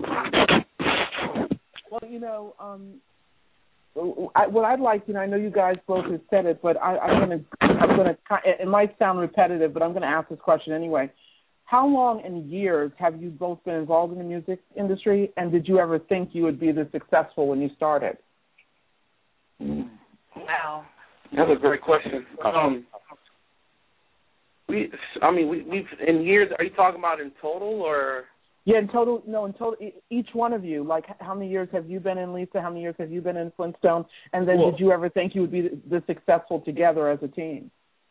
Well, you know, um, I, what I'd like, you know, I know you guys both have said it, but I, I'm going to, I'm going to. It might sound repetitive, but I'm going to ask this question anyway. How long in years have you both been involved in the music industry, and did you ever think you would be this successful when you started? Wow, that's a great question. Um, We, I mean, we, we've in years. Are you talking about in total, or? Yeah, in total. No, in total. Each one of you. Like, how many years have you been in Lisa? How many years have you been in Flintstone? And then, well, did you ever think you would be this successful together as a team?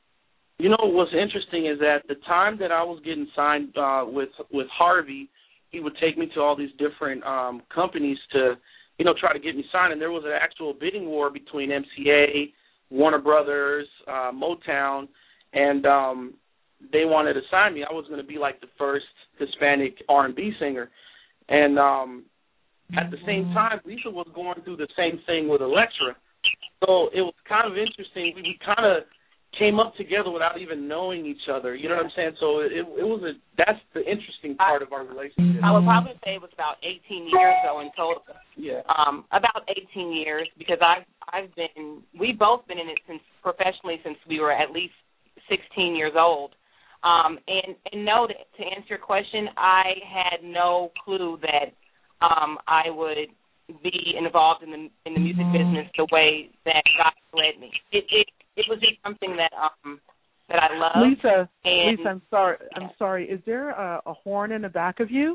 You know, what's interesting is that the time that I was getting signed uh, with with Harvey, he would take me to all these different um, companies to, you know, try to get me signed. And there was an actual bidding war between M C A, Warner Brothers, uh, Motown, and um, they wanted to sign me. I was going to be like the first Hispanic R and B singer. And um, at the same time, Lisa was going through the same thing with Elektra. So it was kind of interesting. We, we kind of came up together without even knowing each other. You know what I'm saying? So it it was a that's the interesting part I, of our relationship. I would probably say it was about eighteen years though in total. Yeah. Um, about eighteen years because I've I've been we've both been in it since professionally since we were at least sixteen years old. Um, and and no, to, to answer your question, I had no clue that um, I would be involved in the in the music business the way that God led me. It it It was just something that um that I love. Lisa, and, Lisa, I'm sorry. I'm sorry. Is there a, a horn in the back of you?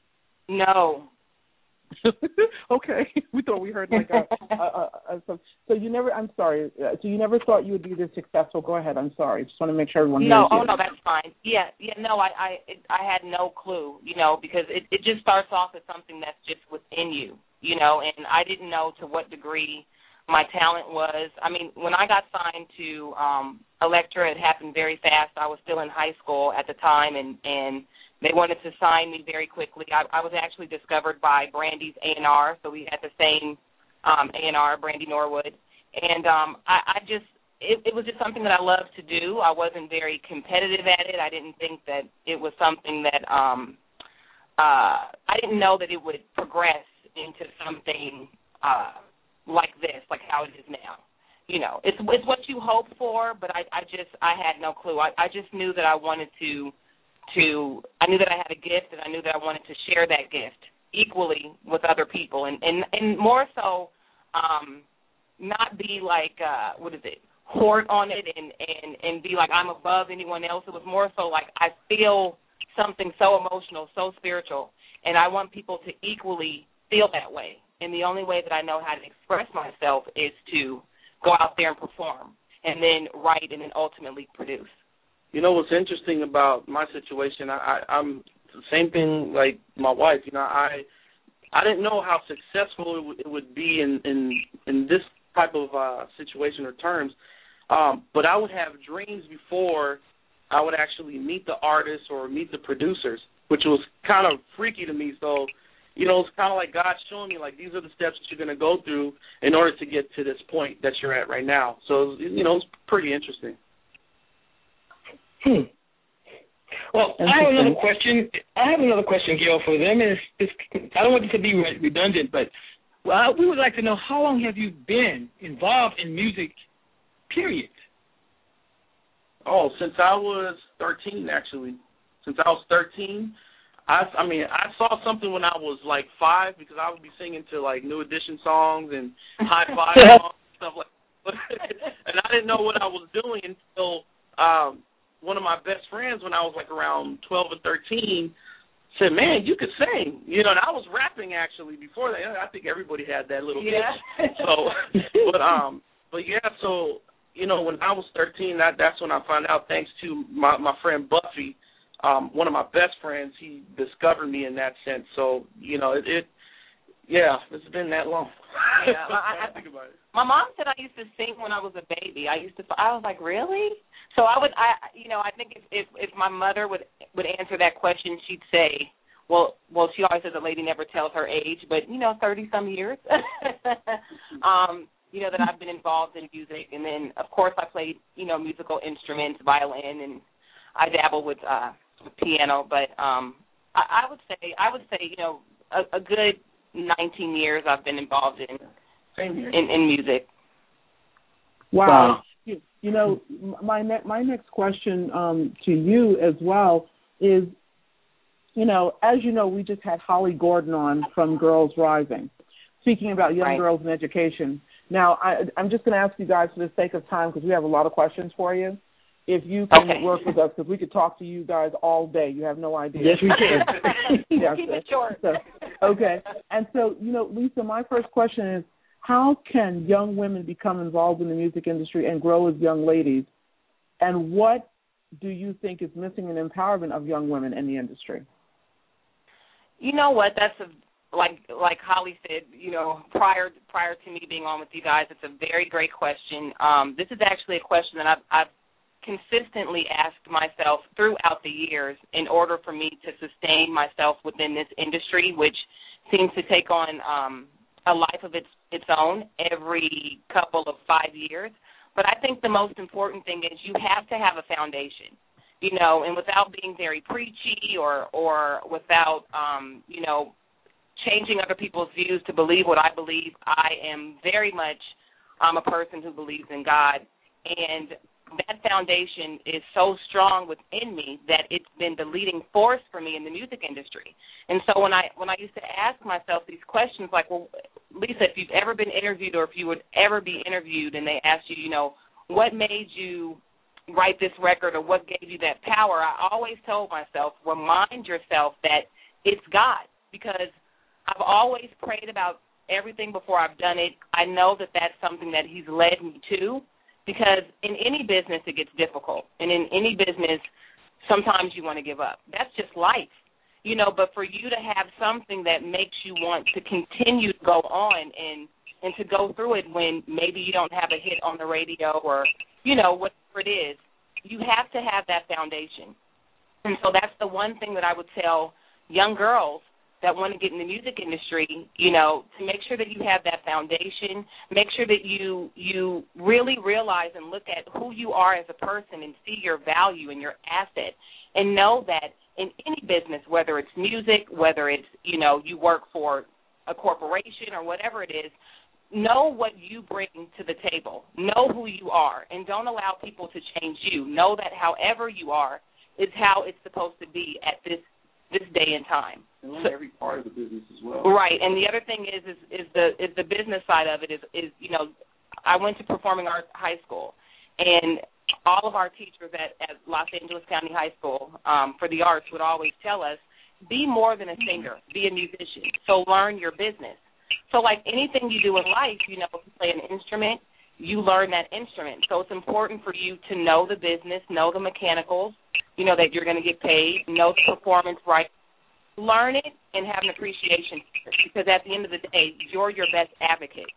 No. Okay, we thought we heard like a, a, a, a so, so you never. I'm sorry. So you never thought you would be this successful. Go ahead. I'm sorry. Just want to make sure everyone no, hears you. oh no, that's fine. Yeah, yeah. No, I I it, I had no clue. You know, because it it just starts off as something that's just within you. You know, and I didn't know to what degree my talent was. I mean, when I got signed to um, Elektra, it happened very fast. I was still in high school at the time, and, and they wanted to sign me very quickly. I, I was actually discovered by Brandy's A and R, so we had the same um, A and R, Brandy Norwood. And um, I, I just, it, it was just something that I loved to do. I wasn't very competitive at it. I didn't think that it was something that, um, uh, I didn't know that it would progress into something uh like this, like how it is now. You know, it's it's what you hope for, but I, I just, I had no clue. I, I just knew that I wanted to, to, I knew that I had a gift, and I knew that I wanted to share that gift equally with other people, and, and, and more so um, not be like, uh, what is it, hoard on it and, and, and be like I'm above anyone else. It was more so like I feel something so emotional, so spiritual, and I want people to equally feel that way. And the only way that I know how to express myself is to go out there and perform and then write and then ultimately produce. You know what's interesting about my situation? I, I, I'm the same thing like my wife. You know, I I didn't know how successful it, w- it would be in, in, in this type of uh, situation or terms, um, but I would have dreams before I would actually meet the artists or meet the producers, which was kind of freaky to me. So, you know, it's kind of like God showing me, like, these are the steps that you're going to go through in order to get to this point that you're at right now. So, you know, it's pretty interesting. Hmm. Well, I have another question. I have another question, Gail, for them. It's, it's, I don't want it to be redundant, but well, we would like to know, how long have you been involved in music, period? Oh, since I was thirteen, actually. Since I was thirteen. I, I mean, I saw something when I was like five because I would be singing to like New Edition songs and High Five songs and stuff like that. And I didn't know what I was doing until um, one of my best friends, when I was like around twelve or thirteen, said, "Man, you could sing." You know, and I was rapping actually before that. I think everybody had that little yeah. itch. So, but um, but yeah, so you know, when I was thirteen, that that's when I found out. Thanks to my my friend Buffy. Um, one of my best friends, he discovered me in that sense. So, you know, it, it yeah, it's been that long. Yeah, I, I think about it. My mom said I used to sing when I was a baby. I used to, I was like, really? So I would, I, you know, I think if, if, if my mother would, would answer that question, she'd say, well, well, she always says a lady never tells her age, but, you know, thirty-some years. um, you know, that I've been involved in music. And then, of course, I played, you know, musical instruments, violin, and I dabble with, uh, with piano. But um, I, I would say, I would say, you know, a, a good nineteen years I've been involved in Same here. in, in music. Wow. Wow. You, you know, my ne- my next question um, to you as well is, you know, as you know, we just had Holly Gordon on from Girls Rising, speaking about young Right. girls in education. Now, I, I'm just going to ask you guys, for the sake of time, because we have a lot of questions for you, if you can Okay. work with us, because we could talk to you guys all day. You have no idea. Yes, we can. Yes, Keep it short. So, okay. And so, you know, Lisa, my first question is, how can young women become involved in the music industry and grow as young ladies? and what do you think is missing in empowerment of young women in the industry? You know what? That's a, like like Holly said. You know, prior prior to me being on with you guys, it's a very great question. Um, this is actually a question that I've, I've consistently asked myself throughout the years in order for me to sustain myself within this industry, which seems to take on um, a life of its its own every couple of five years. But I think the most important thing is you have to have a foundation, you know, and without being very preachy or, or without, um, you know, changing other people's views to believe what I believe, I am very much um, a person who believes in God. And that foundation is so strong within me that it's been the leading force for me in the music industry. And so when I when I used to ask myself these questions, like, well, Lisa, if you've ever been interviewed or if you would ever be interviewed and they asked you, you know, what made you write this record or what gave you that power, I always told myself, remind yourself that it's God, because I've always prayed about everything before I've done it. I know that that's something that he's led me to. Because in any business, it gets difficult. And in any business, sometimes you want to give up. That's just life, you know. But for you to have something that makes you want to continue to go on and, and to go through it when maybe you don't have a hit on the radio or, you know, whatever it is, you have to have that foundation. And so that's the one thing that I would tell young girls that want to get in the music industry, you know, to make sure that you have that foundation, make sure that you you really realize and look at who you are as a person and see your value and your asset, and know that in any business, whether it's music, whether it's, you know, you work for a corporation or whatever it is, know what you bring to the table. Know who you are, and don't allow people to change you. Know that however you are is how it's supposed to be at this this day and time. And learn every part of the business as well. Right, and the other thing is is, is the is the business side of it is, is, you know, I went to Performing Arts High School, and all of our teachers at, at Los Angeles County High School um, for the arts would always tell us, be more than a singer, be a musician, so learn your business. So like anything you do in life, you know, if you play an instrument, you learn that instrument. So it's important for you to know the business, know the mechanicals, you know, that you're going to get paid, know the performance right. Learn it and have an appreciation for it, because at the end of the day, you're your best advocate.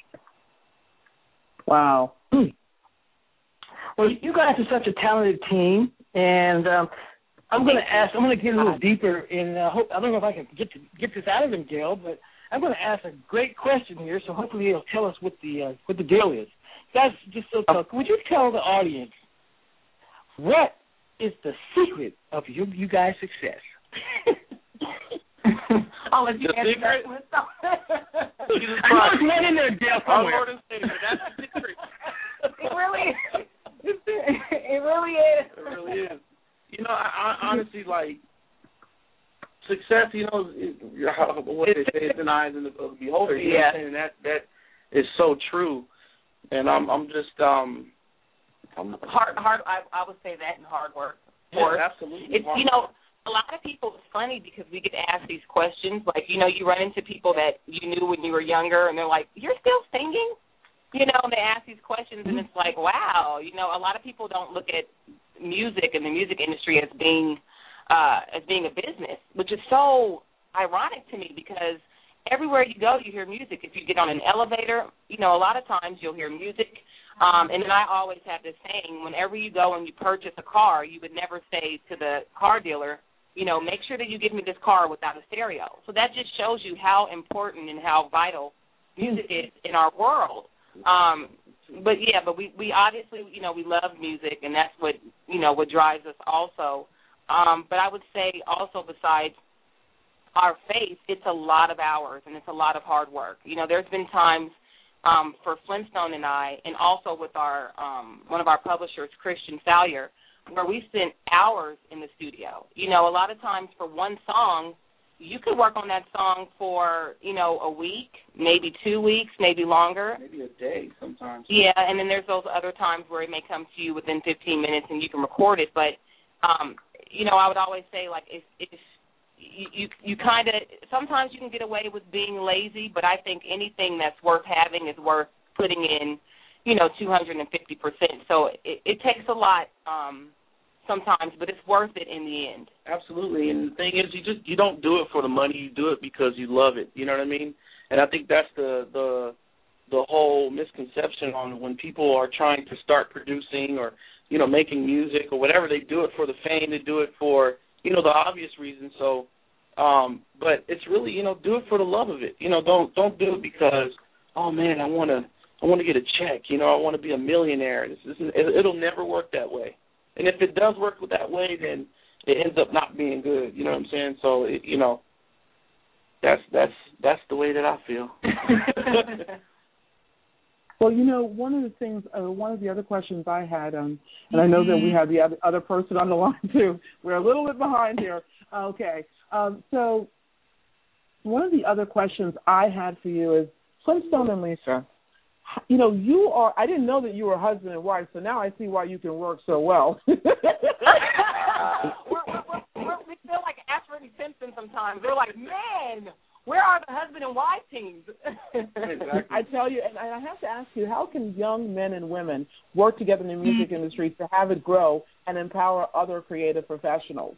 Wow. Well, you guys are such a talented team, and um, I'm going to ask, I'm going to get a little deeper in, uh, hope, I don't know if I can get to, get this out of him, Gail, but I'm going to ask a great question here, so hopefully he'll tell us what the uh, what the deal is. Guys, just so tell, would you tell the audience what is the secret of you, you guys' success? I'll let you the answer secret? that one. I know there's one in there, Gail, Our somewhere. Lord and Savior, that's the secret. It really is. It really is. It really is. You know, I, I honestly, like, success, you know, is, what they say, it's in the eyes of the beholder. You know Yeah. what I'm saying? That, that is so true. And I'm I'm just, um... I'm, Hard, hard. I, I would say that, and hard work. yeah, absolutely. It's, you know, a lot of people, it's funny because we get asked these questions. Like, you know, you run into people that you knew when you were younger, and they're like, you're still singing? You know, and they ask these questions, and it's like, wow. You know, a lot of people don't look at music and the music industry as being uh, as being a business, which is so ironic to me because everywhere you go, you hear music. If you get on an elevator, you know, a lot of times you'll hear music. Um, and then I always have this saying, whenever you go and you purchase a car, you would never say to the car dealer, you know, make sure that you give me this car without a stereo. So that just shows you how important and how vital music is in our world. Um, but, yeah, but we, we obviously, you know, we love music, and that's what, you know, what drives us also. Um, but I would say also besides our faith, it's a lot of hours and it's a lot of hard work. You know, there's been times um, for Flintstone and I, and also with our um, one of our publishers, Christian Salyer, where we spent hours in the studio. You know, a lot of times for one song, you could work on that song for, you know, a week, maybe two weeks, maybe longer. Maybe a day sometimes. Yeah, and then there's those other times where it may come to you within fifteen minutes and you can record it. But, um, you know, I would always say, like, if, if you, you, you kind of, sometimes you can get away with being lazy, but I think anything that's worth having is worth putting in, you know, two hundred fifty percent. So it, it takes a lot um, sometimes, but it's worth it in the end. Absolutely. And the thing is, you just you don't do it for the money. You do it because you love it. You know what I mean? And I think that's the the the whole misconception on when people are trying to start producing or, you know, making music or whatever. They do it for the fame. They do it for, you know, the obvious reasons. So, um, but it's really, you know, do it for the love of it. You know, don't don't do it because, oh man, I want to I want to get a check. You know, I want to be a millionaire. This isn't, it, it'll never work that way. And if it does work that way, then it ends up not being good. You know what I'm saying? So, it, you know, that's that's that's the way that I feel. Well, you know, one of the things, uh, one of the other questions I had, um, and I know that we have the other, other person on the line too. We're a little bit behind here. Okay. Um, so one of the other questions I had for you is, Flintstone and Lisa, you know, you are, I didn't know that you were husband and wife, so now I see why you can work so well. we're, we're, we're, we feel like Ashford and Simpson sometimes. They're like, man, where are the husband and wife teams? I tell you, and I have to ask you, how can young men and women work together in the music industry to have it grow and empower other creative professionals?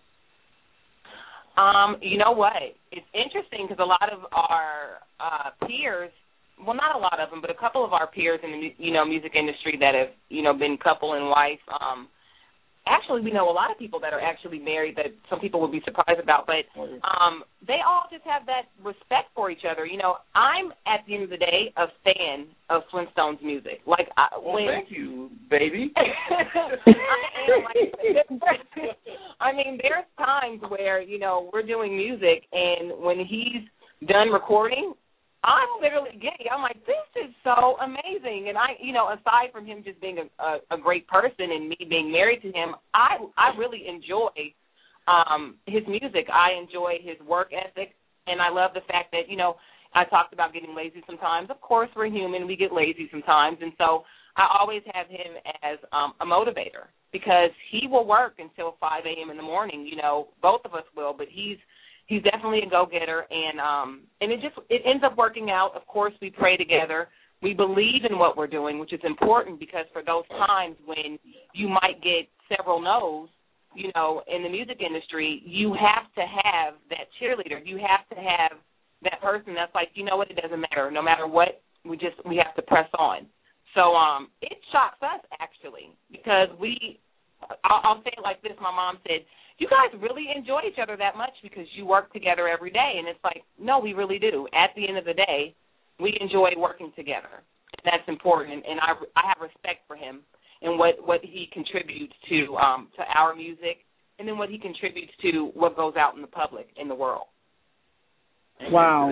Um, you know what? It's interesting because a lot of our uh, peers, well, not a lot of them, but a couple of our peers in the you know music industry that have you know been couple and wife. Um, Actually, we know a lot of people that are actually married that some people would be surprised about, but um, they all just have that respect for each other. You know, I'm, at the end of the day, a fan of Flintstones music. Like, I, well, when, thank you, baby. I am like, I mean, there's times where, you know, we're doing music, and when he's done recording, I'm literally giddy. I'm like, this is so amazing. And I, you know, aside from him just being a, a, a great person and me being married to him, I I really enjoy um, his music. I enjoy his work ethic, and I love the fact that, you know, I talked about getting lazy sometimes. Of course, we're human. We get lazy sometimes. And so I always have him as um, a motivator because he will work until five a.m. in the morning. You know, both of us will, but he's He's definitely a go-getter, and um, and it just it ends up working out. Of course, we pray together. We believe in what we're doing, which is important because for those times when you might get several no's, you know, in the music industry, you have to have that cheerleader. You have to have that person that's like, you know what, it doesn't matter. No matter what, we just we have to press on. So um, it shocks us actually because we. I'll, I'll say it like this. My mom said, you guys really enjoy each other that much because you work together every day. And it's like, no, we really do. At the end of the day, we enjoy working together. And that's important. And I, I have respect for him and what, what he contributes to um, to our music and then what he contributes to what goes out in the public, in the world. Wow.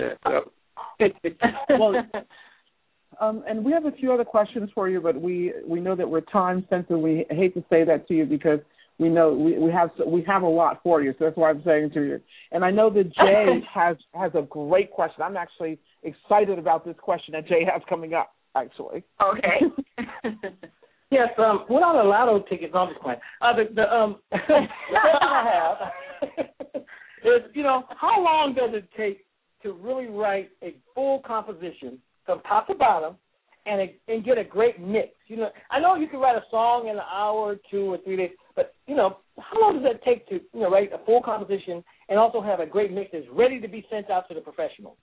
Well, Um, and we have a few other questions for you, but we, we know that we're time sensitive. We hate to say that to you because we know we, we have we have a lot for you, so that's why I'm saying to you. And I know that Jay has has a great question. I'm actually excited about this question that Jay has coming up. Actually, okay. Yes, um, without a lotto ticket, no, I'm just playing. Uh, the the um, question I have is, you know, how long does it take to really write a full composition from top to bottom, and a, and get a great mix? You know, I know you can write a song in an hour, or two, or three days, but you know, how long does that take to you know write a full composition and also have a great mix that's ready to be sent out to the professionals?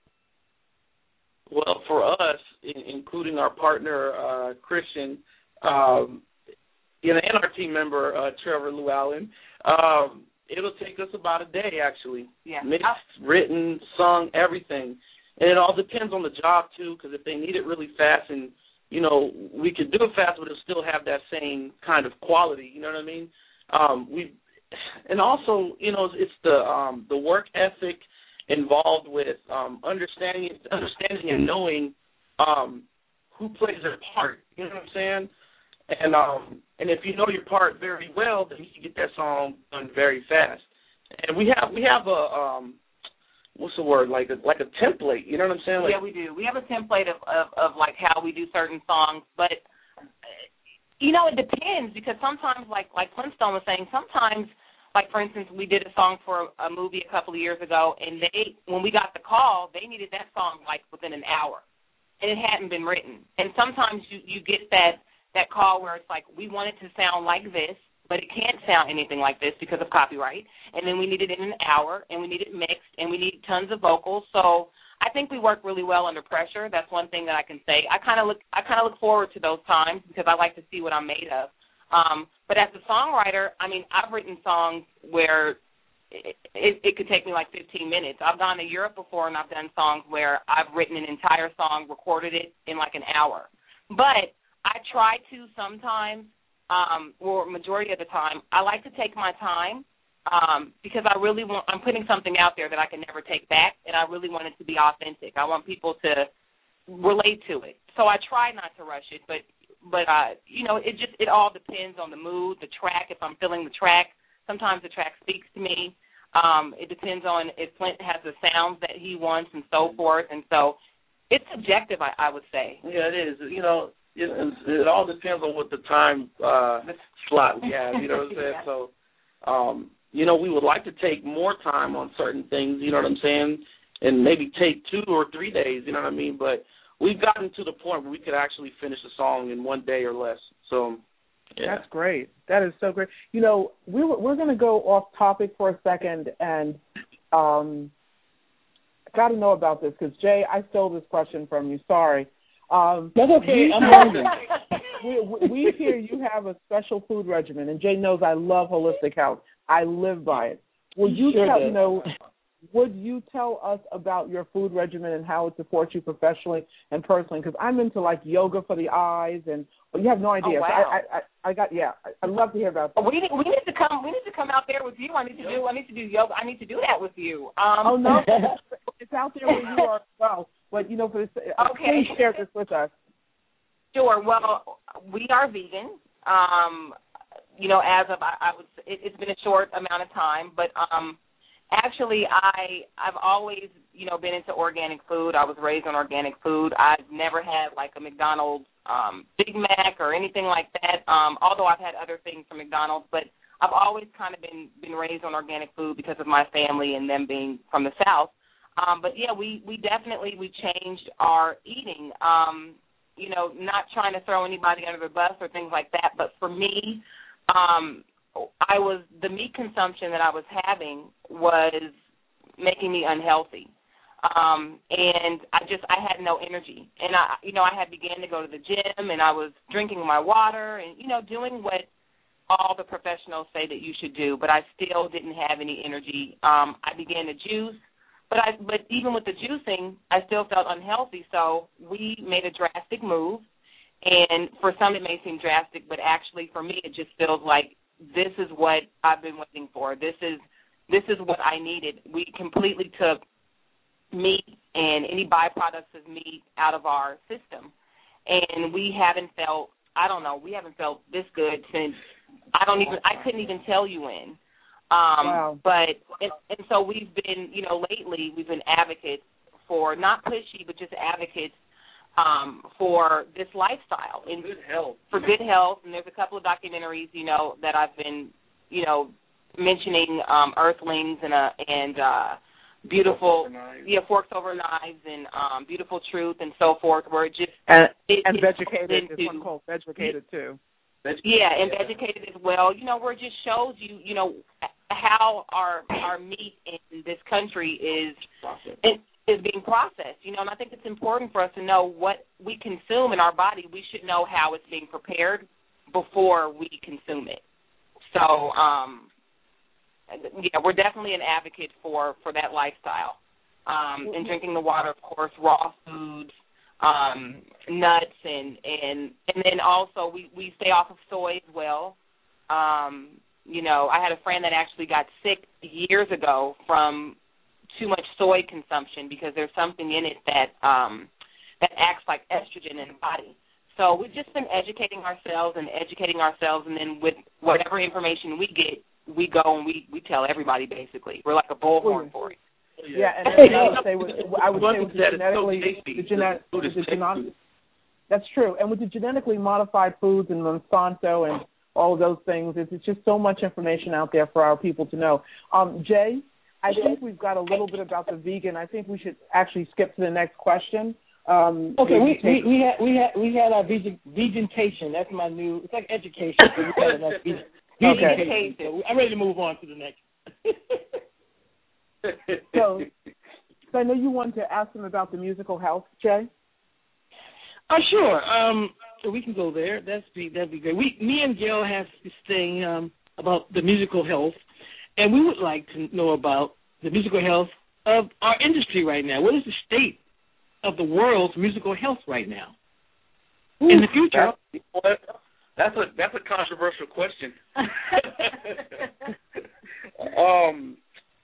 Well, for us, in, including our partner uh, Christian, um, you know, and our team member uh, Trevor Llewellyn, um, it'll take us about a day actually. Yeah. Mixed, written, sung, everything. And it all depends on the job, too, because if they need it really fast and, you know, we could do it fast, but it'll still have that same kind of quality, you know what I mean? Um, we, and also, you know, it's the um, the work ethic involved with um, understanding understanding and knowing um, who plays their part, you know what I'm saying? And um, and if you know your part very well, then you can get that song done very fast. And we have we have a um, what's the word, like a, like a template, you know what I'm saying? Like, yeah, we do. We have a template of, of, of, like, how we do certain songs, but, you know, it depends because sometimes, like like Flintstone was saying, sometimes, like, for instance, we did a song for a, a movie a couple of years ago, and they, when we got the call, they needed that song, like, within an hour. and it hadn't been written. And sometimes you, you get that, that call where it's like, we want it to sound like this, but it can't sound anything like this because of copyright. And then we need it in an hour, and we need it mixed, and we need tons of vocals. So I think we work really well under pressure. That's one thing that I can say. I kind of look I kind of look forward to those times because I like to see what I'm made of. Um, but as a songwriter, I mean, I've written songs where it, it, it could take me like fifteen minutes. I've gone to Europe before, and I've done songs where I've written an entire song, recorded it in like an hour. But I try to sometimes, um, or majority of the time, I like to take my time. Um, because I really want, I'm putting something out there that I can never take back, and I really want it to be authentic. I want people to relate to it. So I try not to rush it, but, but uh, you know, it just, it all depends on the mood, the track, if I'm feeling the track. Sometimes the track speaks to me. Um, it depends on if Flint has the sounds that he wants and so forth. And so it's subjective, I, I would say. Yeah, it is. You know, it, it all depends on what the time uh, slot we have, you know what I'm saying? Yeah. So, um, you know, we would like to take more time on certain things, you know what I'm saying, and maybe take two or three days, you know what I mean, but we've gotten to the point where we could actually finish a song in one day or less. So, yeah. That's great. That is so great. You know, we were, we're going to go off topic for a second, and um, I got to know about this because, Jay, I stole this question from you. Sorry. Um, That's okay. I'm hungry. we, we hear you have a special food regimen, and Jay knows I love holistic health. I live by it. Would you sure tell does. you know? Would you tell us about your food regimen and how it supports you professionally and personally? Because I'm into like yoga for the eyes, and well, you have no idea. Oh, wow. So I, I, I got yeah. I'd love to hear about that. We need, we need to come. We need to come out there with you. I need to do. I need to do yoga. I need to do that with you. Um, oh no, it's out there where you are as well. But you know, for this, okay, please share this with us. Sure. Well, we are vegan. Um, you know, as of I, I was, it, it's been a short amount of time, but um, actually, I I've always you know been into organic food. I was raised on organic food. I've never had like a McDonald's um, Big Mac or anything like that. Um, although I've had other things from McDonald's, but I've always kind of been been raised on organic food because of my family and them being from the South. Um, but yeah, we we definitely we changed our eating. Um, you know, not trying to throw anybody under the bus or things like that, but for me. Um, I was the meat consumption that I was having was making me unhealthy, um, and I just I had no energy, and I you know I had began to go to the gym, and I was drinking my water, and you know doing what all the professionals say that you should do, but I still didn't have any energy. Um, I began to juice, but I but even with the juicing, I still felt unhealthy. So we made a drastic move. And for some it may seem drastic, but actually for me it just feels like this is what I've been waiting for. This is this is what I needed. We completely took meat and any byproducts of meat out of our system. And we haven't felt, I don't know, we haven't felt this good since, I don't even, I couldn't even tell you when. Um, wow. But, and, and so we've been, you know, lately we've been advocates for, not pushy, but just advocates Um, for this lifestyle and good health. For good health, and there's a couple of documentaries, you know, that I've been, you know, mentioning um, Earthlings and uh, and uh, beautiful, yeah, Forks Over Knives and um, Beautiful Truth and so forth, where it just and, it, and it Vegucated is one called Vegucated too. Yeah, and yeah. Vegucated as well. You know, where it just shows you, you know, how our our meat in this country is. It, is being processed, you know, and I think it's important for us to know what we consume in our body. We should know how it's being prepared before we consume it. So, um, yeah, we're definitely an advocate for, for that lifestyle. Um, and drinking the water, of course, raw foods, um, nuts, and, and and then also we, we stay off of soy as well. Um, you know, I had a friend that actually got sick years ago from too much soy consumption because there's something in it that um, that acts like estrogen in the body. So we've just been educating ourselves and educating ourselves, and then with whatever information we get, we go and we, we tell everybody basically. We're like a bullhorn for it. Yeah, and then I would say, with, I would say with the genetically, the genet, the genet, that's true. And with the genetically modified foods and Monsanto and all of those things, it's, it's just so much information out there for our people to know. Um, Jay, I think we've got a little bit about the vegan. I think we should actually skip to the next question. Um, okay, we, we take... we had we had we had our veg- vegetation. That's my new. It's like education. So we had enough veg- vegetation. So I'm ready to move on to the next. so, so I know you wanted to ask them about the musical health, Jay. Oh, uh, sure. Um, so we can go there. That's be that'd be great. We, me and Gail have this thing um, about the musical health, and we would like to know about the musical health of our industry right now. What is the state of the world's musical health right now? Ooh, in the future, that's, that's a that's a controversial question. um,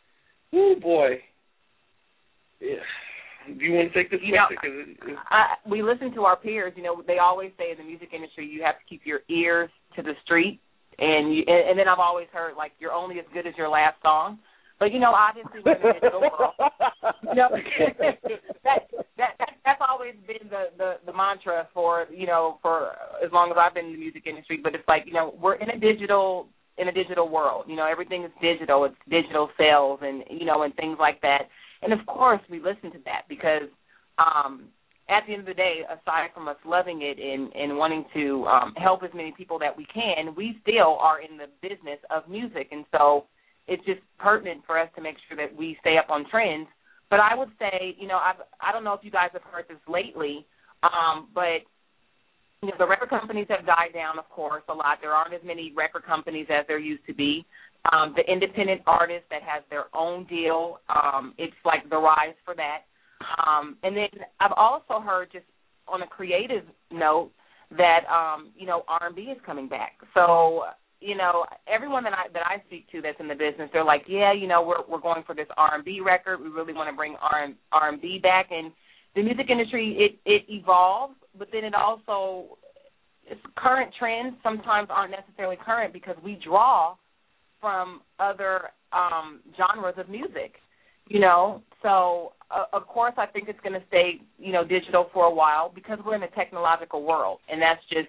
oh boy, yeah. Do you want to take this you question? Know, I, we listen to our peers. You know, they always say in the music industry you have to keep your ears to the street, and you, and, and then I've always heard like you're only as good as your last song. But you know, obviously, we're in the digital world. You know, that, that that that's always been the, the the mantra for you know for as long as I've been in the music industry. But it's like you know we're in a digital in a digital world. You know, everything is digital. It's digital sales and you know and things like that. And, of course, we listen to that because um, at the end of the day, aside from us loving it and, and wanting to um, help as many people that we can, we still are in the business of music. And so it's just pertinent for us to make sure that we stay up on trends. But I would say, you know, I've, I don't know if you guys have heard this lately, um, but, you know, the record companies have died down, of course, a lot. There aren't as many record companies as there used to be. Um, the independent artist that has their own deal, um, it's like the rise for that. Um, and then I've also heard just on a creative note that, um, you know, R and B is coming back. So, you know, everyone that I that I speak to that's in the business, they're like, yeah, you know, we're we're going for this R and B record. We really want to bring R and B back. And the music industry, it, it evolves, but then it also, it's current trends sometimes aren't necessarily current because we draw from other um, genres of music, you know. So, uh, of course, I think it's going to stay, you know, digital for a while because we're in a technological world, and that's just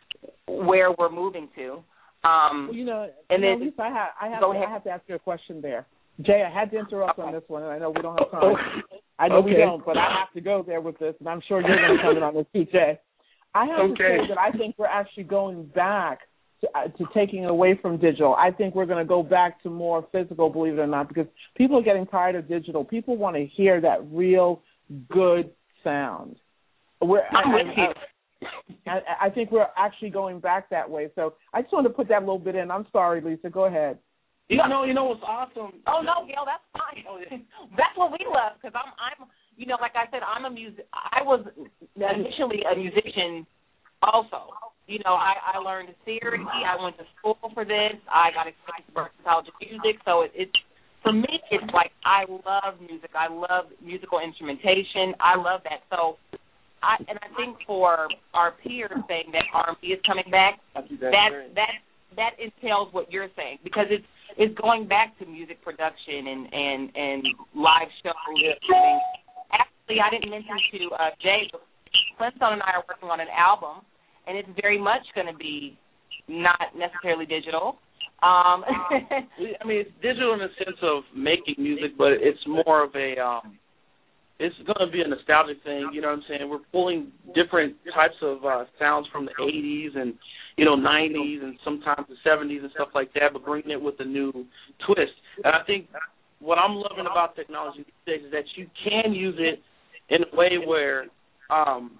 where we're moving to. Um, well, you know, and you then know, Lisa, I have, I, have to, to, I have to ask you a question there. Jay, I had to interrupt okay. on this one, and I know we don't have time. I know okay. we don't, but I have to go there with this, and I'm sure you're going to come in on this too, Jay. I have okay. to say that I think we're actually going back To, uh, to taking away from digital. I think we're going to go back to more physical, believe it or not, because people are getting tired of digital. People want to hear that real good sound. We're, I'm I, with you. I, I, I think we're actually going back that way. So I just wanted to put that little bit in. I'm sorry, Lisa. Go ahead. You know, you know what's awesome? Oh no, Gail, that's fine. That's what we love because I'm, I'm, you know, like I said, I'm a music. I was initially a musician, also. You know, I, I learned theory. I went to school for this. I got exposed to Berklee College of Music. So it, it's for me, it's like I love music. I love musical instrumentation. I love that. So, I and I think for our peers saying that R and B is coming back, that that that entails what you're saying because it's it's going back to music production and and and live shows. And actually, I didn't mention to uh, Jay, but Flintstone and I are working on an album. And it's very much going to be not necessarily digital. Um, I mean, it's digital in the sense of making music, but it's more of a, um, it's going to be a nostalgic thing, you know what I'm saying? We're pulling different types of uh, sounds from the eighties and, you know, nineties and sometimes the seventies and stuff like that, but bringing it with a new twist. And I think what I'm loving about technology these days is that you can use it in a way where, um,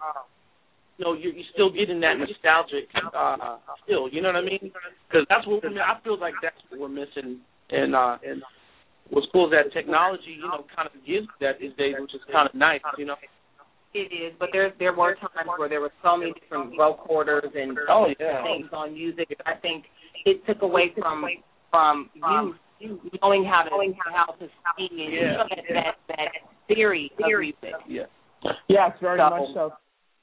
you know, you're, you're still getting that nostalgic uh, feel. You know what I mean? Because that's what I, mean, I feel like that's what we're missing. And uh, and what's cool is that technology, you know, kind of gives that these days, which is kind of nice. You know. It is, but there there were times where there were so many different vocoders and oh, yeah. things on music. I think it took away from from youth knowing how to how to sing and yeah. that, that that theory of music. Yeah. Yes, very so, much so.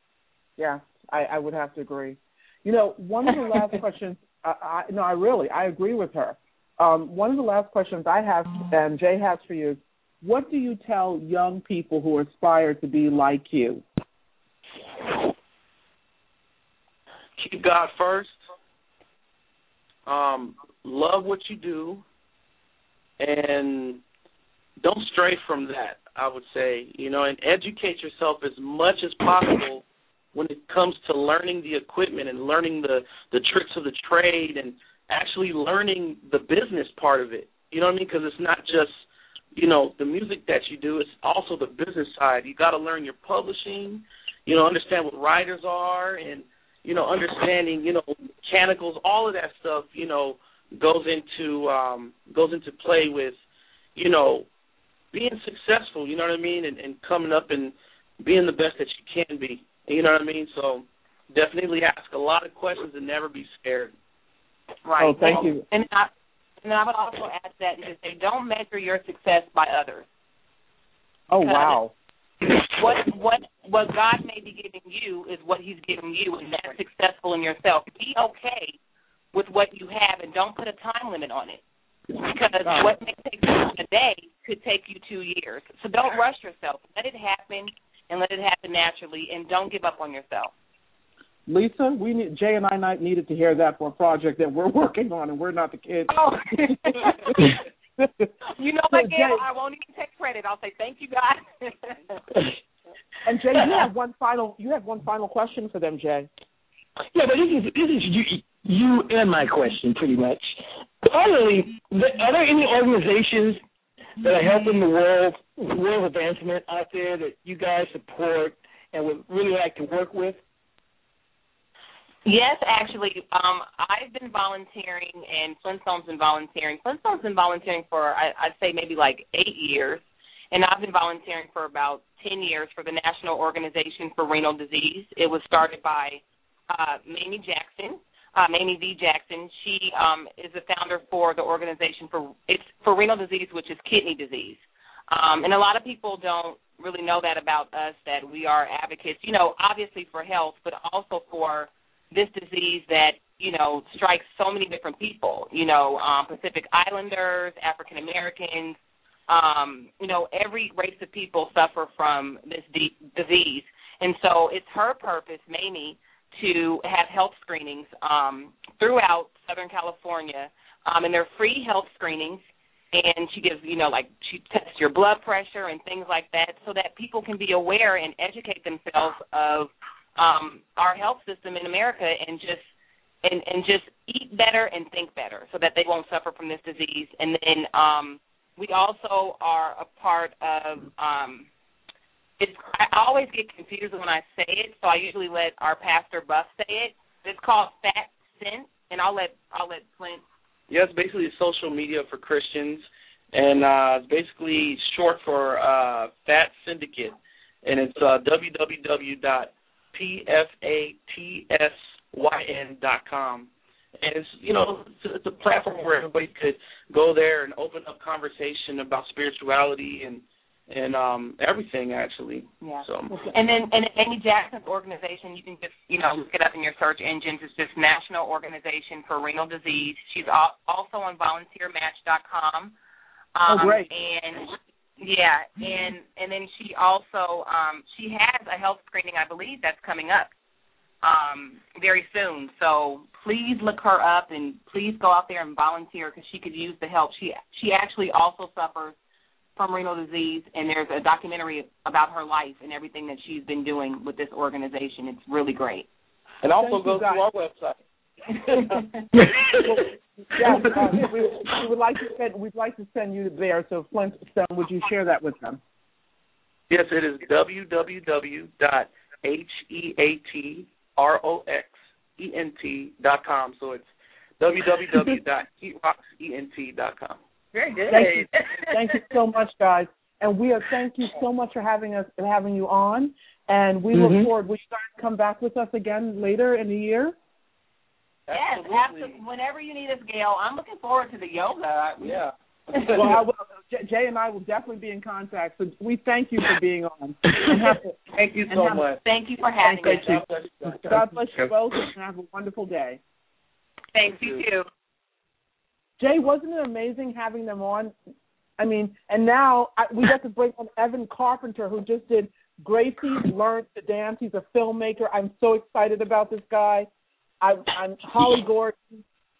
Yeah, I, I would have to agree. You know, one of the last questions, uh, I, no, I really, I agree with her. Um, one of the last questions I have, and Jay has for you, is what do you tell young people who aspire to be like you? Keep God first. Um, love what you do, and don't stray from that. I would say, you know, and educate yourself as much as possible when it comes to learning the equipment and learning the, the tricks of the trade and actually learning the business part of it. You know what I mean? Because it's not just, you know, the music that you do. It's also the business side. You got to learn your publishing, you know, understand what writers are and, you know, understanding, you know, mechanicals, all of that stuff, you know, goes into um, goes into play with, you know, being successful, you know what I mean, and, and coming up and being the best that you can be, you know what I mean? So definitely ask a lot of questions and never be scared. Right. Oh, thank you. And I, and I would also add that and just say, don't measure your success by others. Oh, wow. What what what God may be giving you is what He's giving you, and that's successful in yourself. Be okay with what you have, and don't put a time limit on it, because what may take you a day could take you two years. So don't rush yourself. Let it happen, and let it happen naturally, and don't give up on yourself. Lisa, we need, Jay and I needed to hear that for a project that we're working on, and we're not the kids. Oh. You know what, Gail? I won't even take credit. I'll say thank you, God. And Jay, you have one final. You have one final question for them, Jay. Yeah, but this is this is you, you and my question, pretty much. Finally, are there any organizations that are helping the world world advancement out there that you guys support and would really like to work with? Yes, actually, um, I've been volunteering, and Flintstone's been volunteering. Flintstone's been volunteering for, I, I'd say, maybe like eight years, and I've been volunteering for about ten years for the National Organization for Renal Disease. It was started by uh, Mamie Jackson, uh, Mamie V. Jackson. She um, is the founder for the organization for it's for renal disease, which is kidney disease. Um, and a lot of people don't really know that about us, that we are advocates, you know, obviously for health, but also for this disease that, you know, strikes so many different people, you know, um, Pacific Islanders, African Americans, um, you know, every race of people suffer from this de- disease. And so it's her purpose, Mamie, to have health screenings um, throughout Southern California, um, and they're free health screenings, and she gives, you know, like she tests your blood pressure and things like that so that people can be aware and educate themselves of Um, our health system in America, and just and, and just eat better and think better so that they won't suffer from this disease. And then um, we also are a part of um, it's, I always get confused when I say it, so I usually let our pastor Buff say it. It's called Fat Sense, and I'll let I'll let Flint. Yeah, it's basically social media for Christians, and uh, it's basically short for uh, Fat Syndicate, and it's uh, w w w dot P F A T S Y N dot com. And it's, you know, it's, it's a platform where everybody could go there and open up conversation about spirituality and and um, everything, actually. Yeah. So. And then and Amy Jackson's organization, you can just, you know, look it up in your search engines. It's just National Organization for Renal Disease. She's also on volunteer match dot com. Um, oh, great. And yeah, and and then she also um, she has a health screening, I believe, that's coming up um, very soon. So please look her up, and please go out there and volunteer, because she could use the help. She she actually also suffers from renal disease, and there's a documentary about her life and everything that she's been doing with this organization. It's really great. And also go to our website. Yes, uh, we, we would like to send. We'd like to send you there. So, Flintstone, would you share that with them? Yes, it is w w w dot h e a t r o x e n t dot com. So it's w w w dot heat rocks e n t dot com. Very good. Thank you. Thank you so much, guys. And we are thank you so much for having us and having you on. And we mm-hmm. look forward. Will you guys come back with us again later in the year? Yes, absolutely. Whenever you need us, Gail. I'm looking forward to the yoga. Yeah. Well, I will, Jay and I will definitely be in contact. So we thank you for being on. And have, thank you so have, much. Thank you for having thank me. You. God bless you both, and have a wonderful day. Thanks, you too. Jay, wasn't it amazing having them on? I mean, and now I, we get to bring on Evan Carpenter, who just did Gracie Learns to Dance. He's a filmmaker. I'm so excited about this guy. I, I'm Holly Gordon.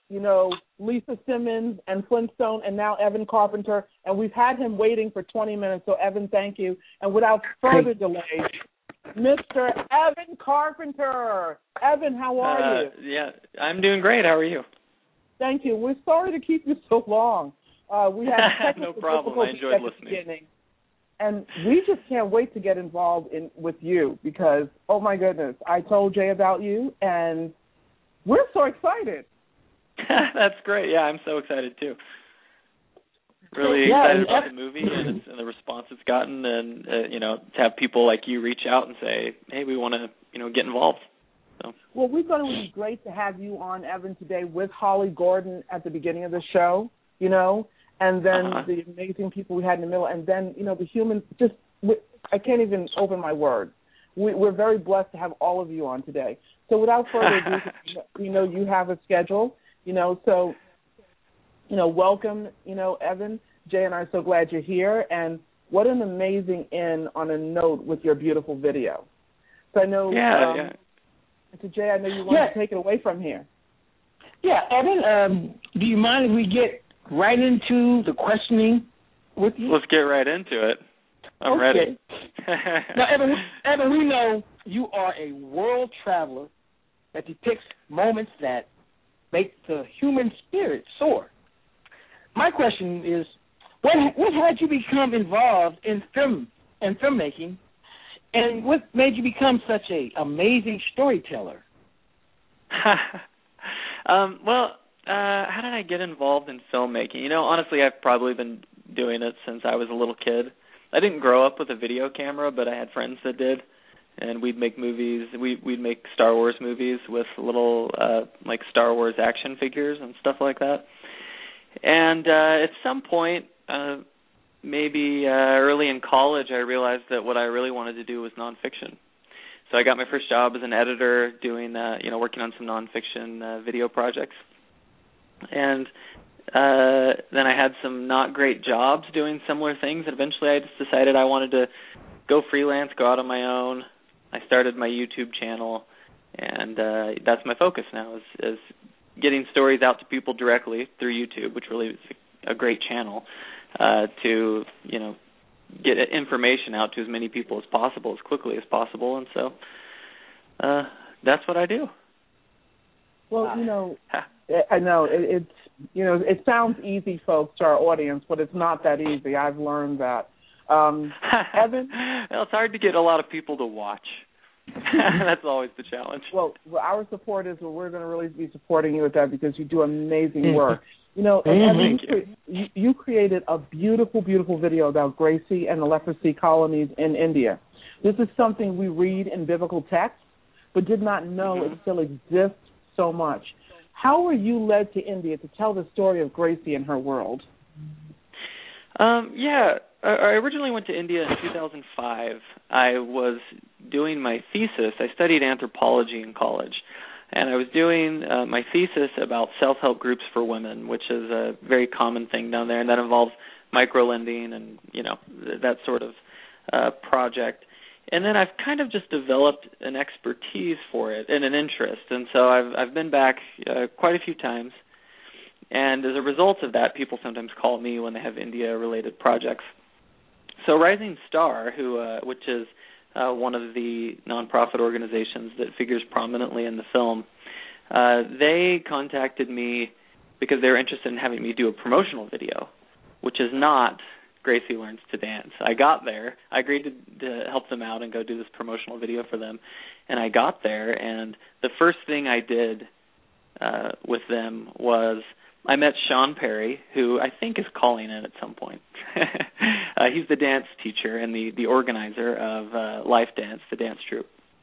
you know, Lisa Simmons and Flintstone, and now Evan Carpenter, and we've had him waiting for twenty minutes. So, Evan, thank you. And without further delay, Mister Evan Carpenter. Evan, how are uh, you? Yeah, I'm doing great. How are you? Thank you. We're sorry to keep you so long. Uh, we had technical no problem. I enjoyed listening. And we just can't wait to get involved in with you because, oh, my goodness, I told Jay about you, and we're so excited. That's great. Yeah, I'm so excited, too. Really yeah, excited about the movie and, it's, and the response it's gotten, and, uh, you know, to have people like you reach out and say, hey, we want to, you know, get involved. So. Well, we thought it would be great to have you on, Evan, today with Holly Gordon at the beginning of the show, you know, and then uh-huh. the amazing people we had in the middle, and then, you know, the humans, just, I can't even open my words. We, we're very blessed to have all of you on today. So without further ado, you know, you have a schedule, you know, so, you know, welcome, you know, Evan. Jay and I are so glad you're here, and what an amazing end on a note with your beautiful video. So I know, yeah, um, yeah. So Jay, I know you want yeah. to take it away from here. Yeah, Evan, um, do you mind if we get right into the questioning with you? Let's get right into it. I'm okay. ready. Now, Evan, Evan, we know you are a world traveler that depicts moments that make the human spirit soar. My question is, what what had you become involved in film and filmmaking, and what made you become such a amazing storyteller? um, well, uh, how did I get involved in filmmaking? You know, honestly, I've probably been doing it since I was a little kid. I didn't grow up with a video camera, but I had friends that did, and we'd make movies. We, we'd make Star Wars movies with little, uh, like, Star Wars action figures and stuff like that. And uh, at some point, uh, maybe uh, early in college, I realized that what I really wanted to do was nonfiction. So I got my first job as an editor, doing, uh, you know, working on some nonfiction uh, video projects. And uh, then I had some not great jobs doing similar things, and eventually I just decided I wanted to go freelance, go out on my own. I started my YouTube channel, and uh, that's my focus now, is, is getting stories out to people directly through YouTube, which really is a great channel, uh, to, you know, get information out to as many people as possible, as quickly as possible, and so uh, that's what I do. Well, you know, I know it, it's, you know, it sounds easy, folks, to our audience, but it's not that easy. I've learned that. Um, Evan? Well, it's hard to get a lot of people to watch. That's always the challenge. Well, our support is, well, we're going to really be supporting you with that because you do amazing work. You know, and Evan, you, you. you created a beautiful, beautiful video about Gracie and the leprosy colonies in India. This is something we read in biblical texts, but did not know mm-hmm. it still exists so much. How were you led to India to tell the story of Gracie and her world? Um, yeah, I originally went to India in two thousand five. I was doing my thesis. I studied anthropology in college, and I was doing uh, my thesis about self-help groups for women, which is a very common thing down there, and that involves microlending and, you know, that sort of uh, project. And then I've kind of just developed an expertise for it and an interest, and so I've I've been back uh, quite a few times. And as a result of that, people sometimes call me when they have India-related projects. So Rising Star, who uh, which is uh, one of the nonprofit organizations that figures prominently in the film, uh, they contacted me because they were interested in having me do a promotional video, which is not Gracie Learns to Dance. I got there. I agreed to, to help them out and go do this promotional video for them. And I got there, and the first thing I did uh, with them was I met Sean Perry, who I think is calling in at some point. uh, he's the dance teacher and the, the organizer of uh, Life Dance, the dance troupe.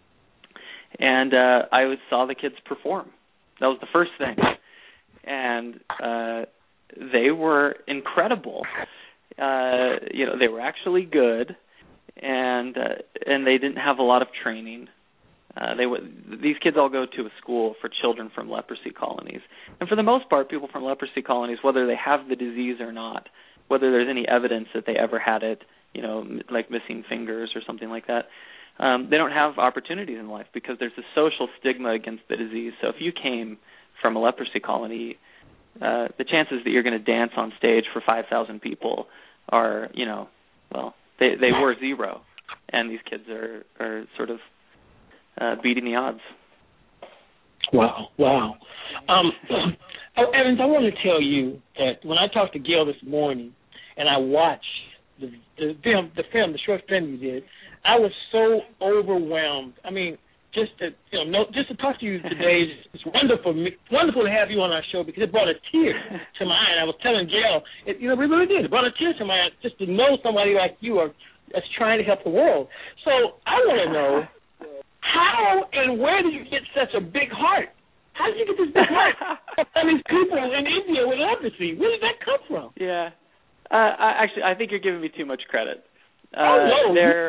And uh, I was, saw the kids perform. That was the first thing. And uh, they were incredible. Uh, you know, they were actually good, and uh, and they didn't have a lot of training. Uh, they w- these kids all go to a school for children from leprosy colonies, and for the most part, people from leprosy colonies, whether they have the disease or not, whether there's any evidence that they ever had it, you know, m- like missing fingers or something like that, um, they don't have opportunities in life because there's a social stigma against the disease. So if you came from a leprosy colony, uh, the chances that you're going to dance on stage for five thousand people are, you know, well, they they were zero, and these kids are are sort of uh, beating the odds. Wow, wow. Um, oh, Evans, I want to tell you that when I talked to Gail this morning, and I watched the the film, the film, the short film you did, I was so overwhelmed. I mean, just to you know, know just to talk to you today, it's wonderful, wonderful to have you on our show because it brought a tear to my eye. And I was telling Gail, it, you know, we really did. It brought a tear to my eye just to know somebody like you are that's trying to help the world. So I want to know how and where did you get such a big heart? How did you get this big heart? I mean, people in India with leprosy. Where did that come from? Yeah, uh, I, actually, I think you're giving me too much credit. Uh, oh no, there.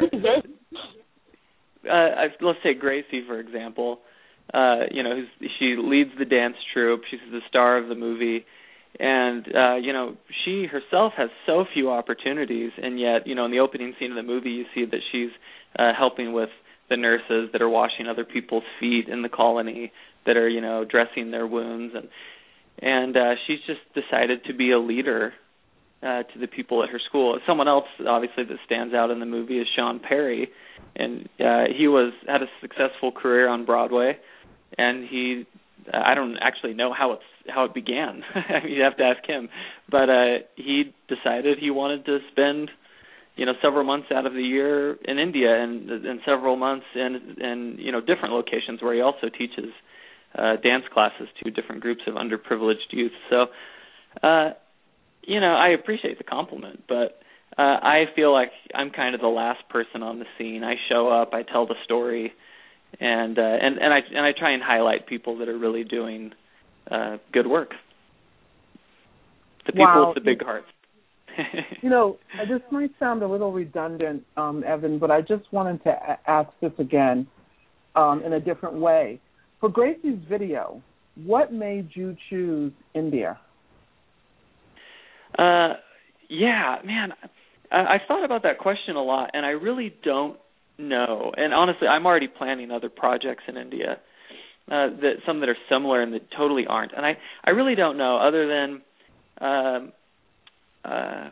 Uh, let's take Gracie, for example. Uh, you know, who's, she leads the dance troupe. She's the star of the movie. And, uh, you know, she herself has so few opportunities, and yet, you know, in the opening scene of the movie, you see that she's uh, helping with the nurses that are washing other people's feet in the colony, that are, you know, dressing their wounds. And, and uh, she's just decided to be a leader uh, to the people at her school. Someone else, obviously, that stands out in the movie is Sean Perry. And uh, he was had a successful career on Broadway, and he I don't actually know how it's how it began. I mean, you have to ask him. But uh, he decided he wanted to spend, you know, several months out of the year in India, and and several months in in you know different locations where he also teaches uh, dance classes to different groups of underprivileged youth. So, uh, you know, I appreciate the compliment, but. Uh, I feel like I'm kind of the last person on the scene. I show up, I tell the story, and uh, and and I and I try and highlight people that are really doing uh, good work. The people wow. with the big hearts. You know, this might sound a little redundant, um, Evan, but I just wanted to a- ask this again um, in a different way. For Gracie's video, what made you choose India? Uh, yeah, man. I've thought about that question a lot, and I really don't know. And honestly, I'm already planning other projects in India, uh, that some that are similar and that totally aren't. And I, I really don't know, other than um, uh,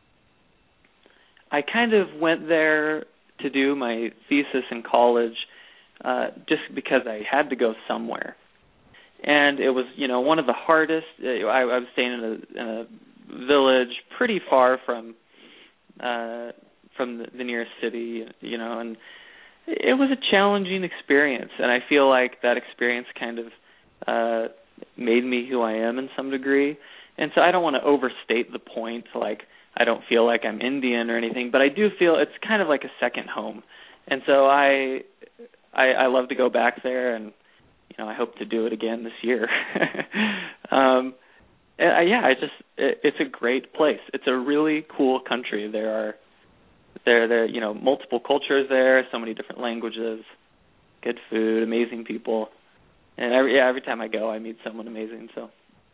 I kind of went there to do my thesis in college uh, just because I had to go somewhere. And it was, you know, one of the hardest. I, I was staying in a, in a village pretty far from uh from the, the nearest city, you know, and it was a challenging experience, and I feel like that experience kind of uh made me who I am in some degree. And so I don't want to overstate the point, like I don't feel like I'm Indian or anything, but I do feel it's kind of like a second home. And so I I, I love to go back there, and you know, I hope to do it again this year. um Uh, yeah, I just it, it's a great place. It's a really cool country. There are there there you know multiple cultures there, so many different languages, good food, amazing people, and every yeah every time I go, I meet someone amazing. So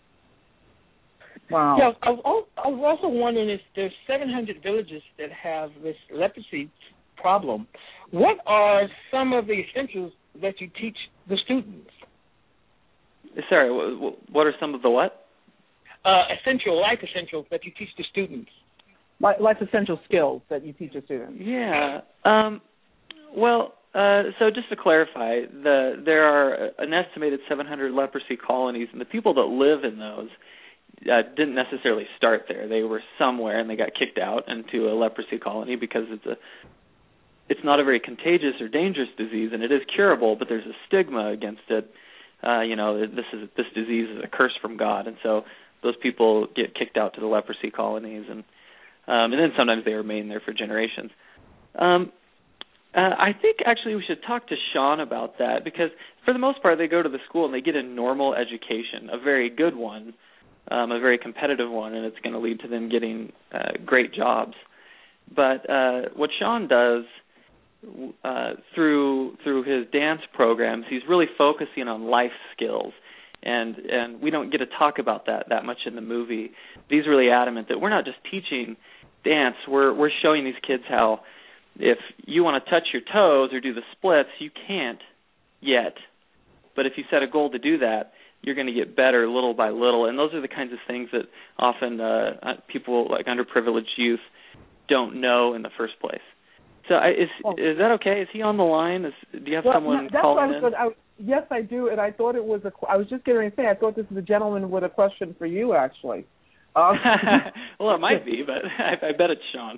wow. Yeah, I was, I was also wondering if there's seven hundred villages that have this leprosy problem. What are some of the essentials that you teach the students? Sorry, what are some of the what? Uh, essential, life essentials that you teach the students. Life essential skills that you teach the students. Yeah. Um, well, uh, so just to clarify, the, there are an estimated seven hundred leprosy colonies, and the people that live in those uh, didn't necessarily start there. They were somewhere, and they got kicked out into a leprosy colony because it's a it's not a very contagious or dangerous disease, and it is curable, but there's a stigma against it. Uh, you know, this is this disease is a curse from God, and so those people get kicked out to the leprosy colonies, and um, and then sometimes they remain there for generations. Um, uh, I think actually we should talk to Sean about that, because for the most part they go to the school and they get a normal education, a very good one, um, a very competitive one, and it's going to lead to them getting uh, great jobs. But uh, what Sean does uh, through through his dance programs, he's really focusing on life skills. And and we don't get to talk about that that much in the movie. He's really adamant that we're not just teaching dance. We're we're showing these kids how if you want to touch your toes or do the splits, you can't yet. But if you set a goal to do that, you're going to get better little by little. And those are the kinds of things that often uh, people like underprivileged youth don't know in the first place. So I, is oh. is that okay? Is he on the line? Is, do you have well, someone that's calling in? I, yes, I do, and I thought it was a. I was just getting ready to say I thought this was a gentleman with a question for you, actually. Um, well, it might be, but I, I bet it's Sean.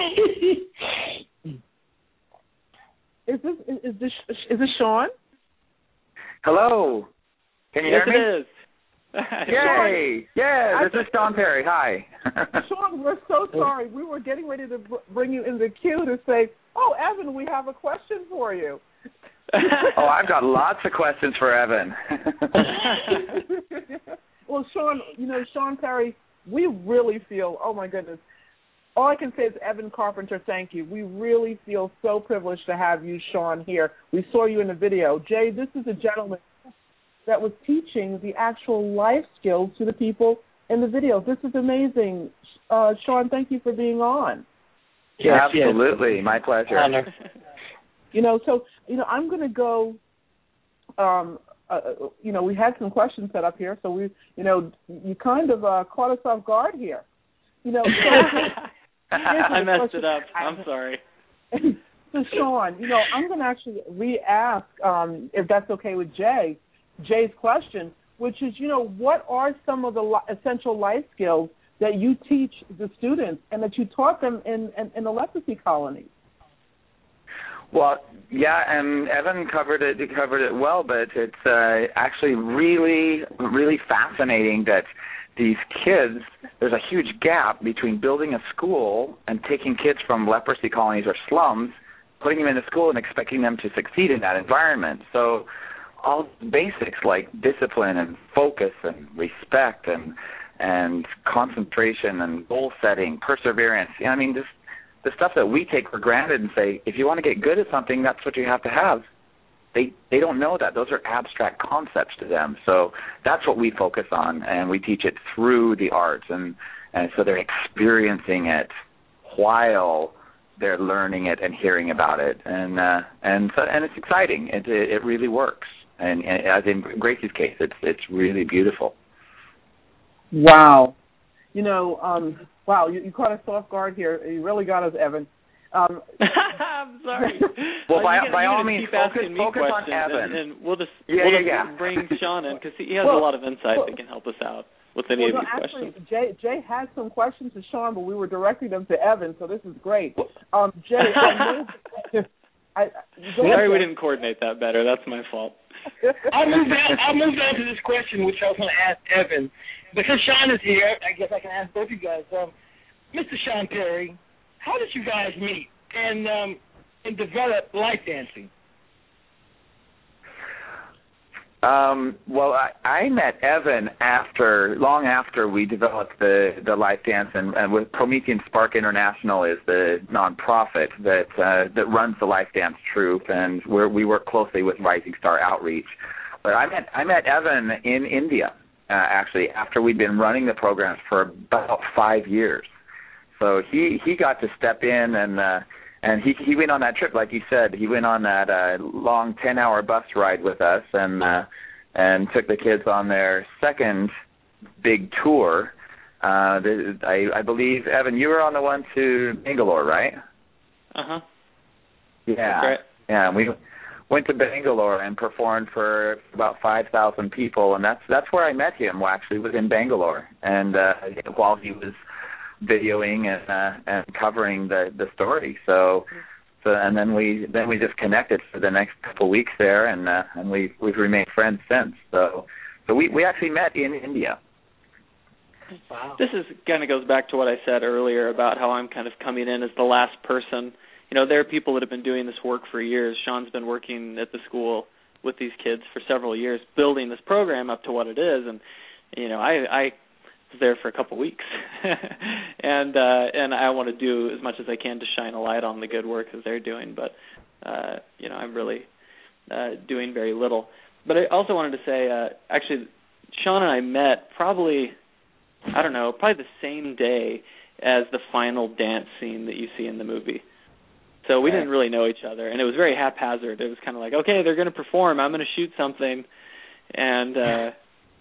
is this is, is this is this Sean? Hello. Can you yes, hear me? It is. Yay! Yeah, this is Sean Perry. Hi. Sean, we're so sorry. We were getting ready to bring you in the queue to say, "Oh, Evan, we have a question for you." Oh, I've got lots of questions for Evan. Well, Sean, you know, Sean Perry, we really feel, oh, my goodness. All I can say is, Evan Carpenter, thank you. We really feel so privileged to have you, Sean, here. We saw you in the video. Jay, this is a gentleman that was teaching the actual life skills to the people in the video. This is amazing. Uh, Sean, thank you for being on. Yes, absolutely. Yes. My pleasure. Honor. You know, so, you know, I'm going to go, um, uh, you know, we had some questions set up here, so we, you know, you kind of uh, caught us off guard here. You know, so I messed it up. I'm sorry. So, Sean, you know, I'm going to actually re-ask, um, if that's okay with Jay, Jay's question, which is, you know, what are some of the li- essential life skills that you teach the students and that you taught them in, in, in the leprosy colonies? Well, yeah, and Evan covered it covered it well, but it's uh, actually really, really fascinating that these kids, there's a huge gap between building a school and taking kids from leprosy colonies or slums, putting them into school and expecting them to succeed in that environment. So all basics like discipline and focus and respect and and concentration and goal setting, perseverance. You know, I mean, just the stuff that we take for granted and say, if you want to get good at something, that's what you have to have. They they don't know that. Those are abstract concepts to them. So that's what we focus on, and we teach it through the arts, and, and so they're experiencing it while they're learning it and hearing about it, and uh, and so and it's exciting. It it, it really works. And, and as in Gracie's case, it's it's really beautiful. Wow, you know, um, wow, you, you caught us off guard here. You really got us, Evan. Um, I'm sorry. Well, by, gonna, by all means, focus, me focus on Evan, and, and we'll just yeah, we'll yeah, just yeah. bring Sean in because he has well, a lot of insight well, that can help us out with any well, of these no, actually, questions. Jay Jay had some questions to Sean, but we were directing them to Evan, so this is great. Um, Jay, I moved, I, sorry we didn't coordinate that better. That's my fault. I'll move on. I'll move on to this question, which I was going to ask Evan, because Sean is here. I guess I can ask both of you guys. Um, Mister Sean Perry, how did you guys meet and um, and develop life dancing? Um, well, I, I met Evan after, long after we developed the, the life dance, and, and with Promethean Spark International is the nonprofit that uh, that runs the life dance troupe, and we're, we work closely with Rising Star Outreach. But I met I met Evan in India uh, actually after we'd been running the programs for about five years. So he, he got to step in and. Uh, And he he went on that trip, like you said. He went on that uh, long ten-hour bus ride with us, and uh, and took the kids on their second big tour. Uh, the, I, I believe, Evan, you were on the one to Bangalore, right? Uh huh. Yeah. Right. Yeah. We went to Bangalore and performed for about five thousand people, and that's that's where I met him. Well, actually, was in Bangalore, and uh, while he was videoing and uh, and covering the, the story, so so and then we then we just connected for the next couple of weeks there, and uh, and we we've remained friends since. So so we, we actually met in India. Wow. This is kind of goes back to what I said earlier about how I'm kind of coming in as the last person. You know, there are people that have been doing this work for years. Sean's been working at the school with these kids for several years, building this program up to what it is, and you know, I. I was there for a couple of weeks, and uh, and I want to do as much as I can to shine a light on the good work that they're doing. But uh, you know, I'm really uh, doing very little. But I also wanted to say, uh, actually, Sean and I met probably, I don't know, probably the same day as the final dance scene that you see in the movie. So we didn't really know each other, and it was very haphazard. It was kind of like, okay, they're going to perform. I'm going to shoot something, and uh,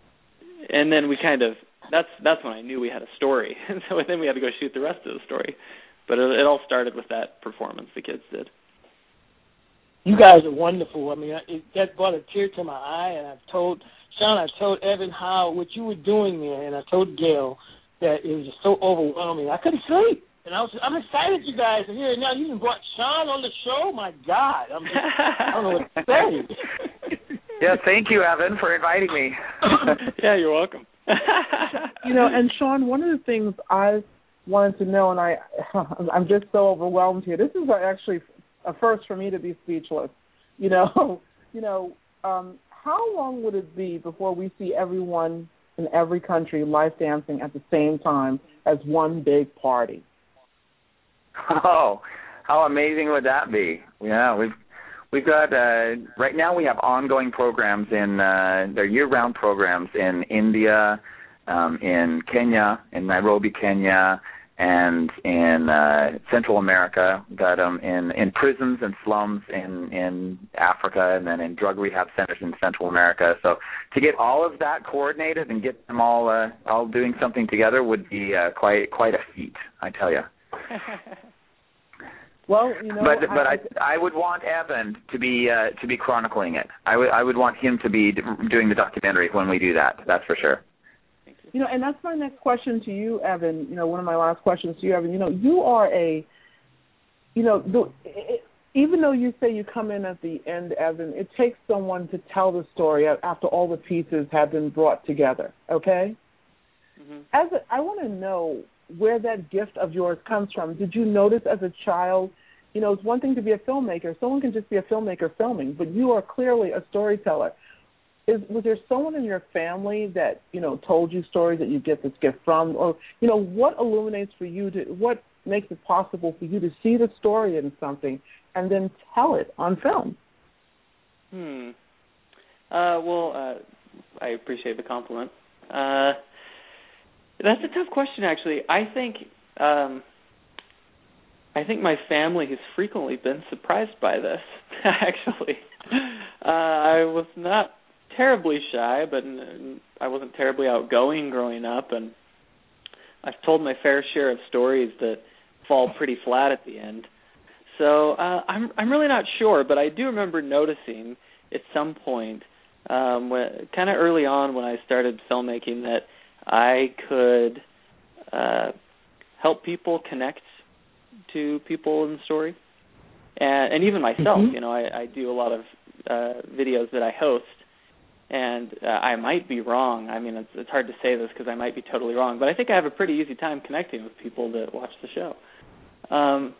and then we kind of that's that's when I knew we had a story, and so then we had to go shoot the rest of the story. But it, it all started with that performance the kids did. You guys are wonderful. I mean, it, that brought a tear to my eye, and I've told Sean, I told Evan how what you were doing there, and I told Gail that it was just so overwhelming. I couldn't sleep, and I was I'm excited you guys are here now. You even brought Sean on the show. My God, I'm just, I don't know what to say. Yeah, thank you, Evan, for inviting me. Yeah, you're welcome. You know, and Sean, one of the things I wanted to know, and I I'm just so overwhelmed here. This is actually a first for me to be speechless. You know, you know, um, how long would it be before we see everyone in every country live dancing at the same time as one big party? Oh, how amazing would that be? Yeah, we've we've got uh, right now we have ongoing programs in uh, they're year-round programs in India, um, in Kenya, in Nairobi, Kenya, and in uh, Central America, got them in, in prisons and slums in, in Africa, and then in drug rehab centers in Central America. So to get all of that coordinated and get them all uh, all doing something together would be uh, quite quite a feat, I tell you. Well, you know, but but I, I I would want Evan to be uh, to be chronicling it. I would I would want him to be doing the documentary when we do that. That's for sure. You know, and that's my next question to you, Evan. You know, one of my last questions to you, Evan. You know, you are a, you know, the, it, even though you say you come in at the end, Evan, it takes someone to tell the story after all the pieces have been brought together. Okay. Mm-hmm. As a, I want to know where that gift of yours comes from. Did you notice as a child? You know, it's one thing to be a filmmaker. Someone can just be a filmmaker filming, but you are clearly a storyteller. Is, was there someone in your family that, you know, told you stories that you get this gift from? Or, you know, what illuminates for you, to what makes it possible for you to see the story in something and then tell it on film? Hmm. Uh, well, uh, I appreciate the compliment. Uh, that's a tough question, actually. I think um, I think my family has frequently been surprised by this, actually. Uh, I was not terribly shy, but I wasn't terribly outgoing growing up, and I've told my fair share of stories that fall pretty flat at the end. So uh, I'm I'm really not sure, but I do remember noticing at some point, um, kind of early on when I started filmmaking, that I could uh, help people connect to people in the story, and, and even myself. Mm-hmm. You know, I, I do a lot of uh, videos that I host. And uh, I might be wrong. I mean, it's, it's hard to say this because I might be totally wrong, but I think I have a pretty easy time connecting with people that watch the show. Um,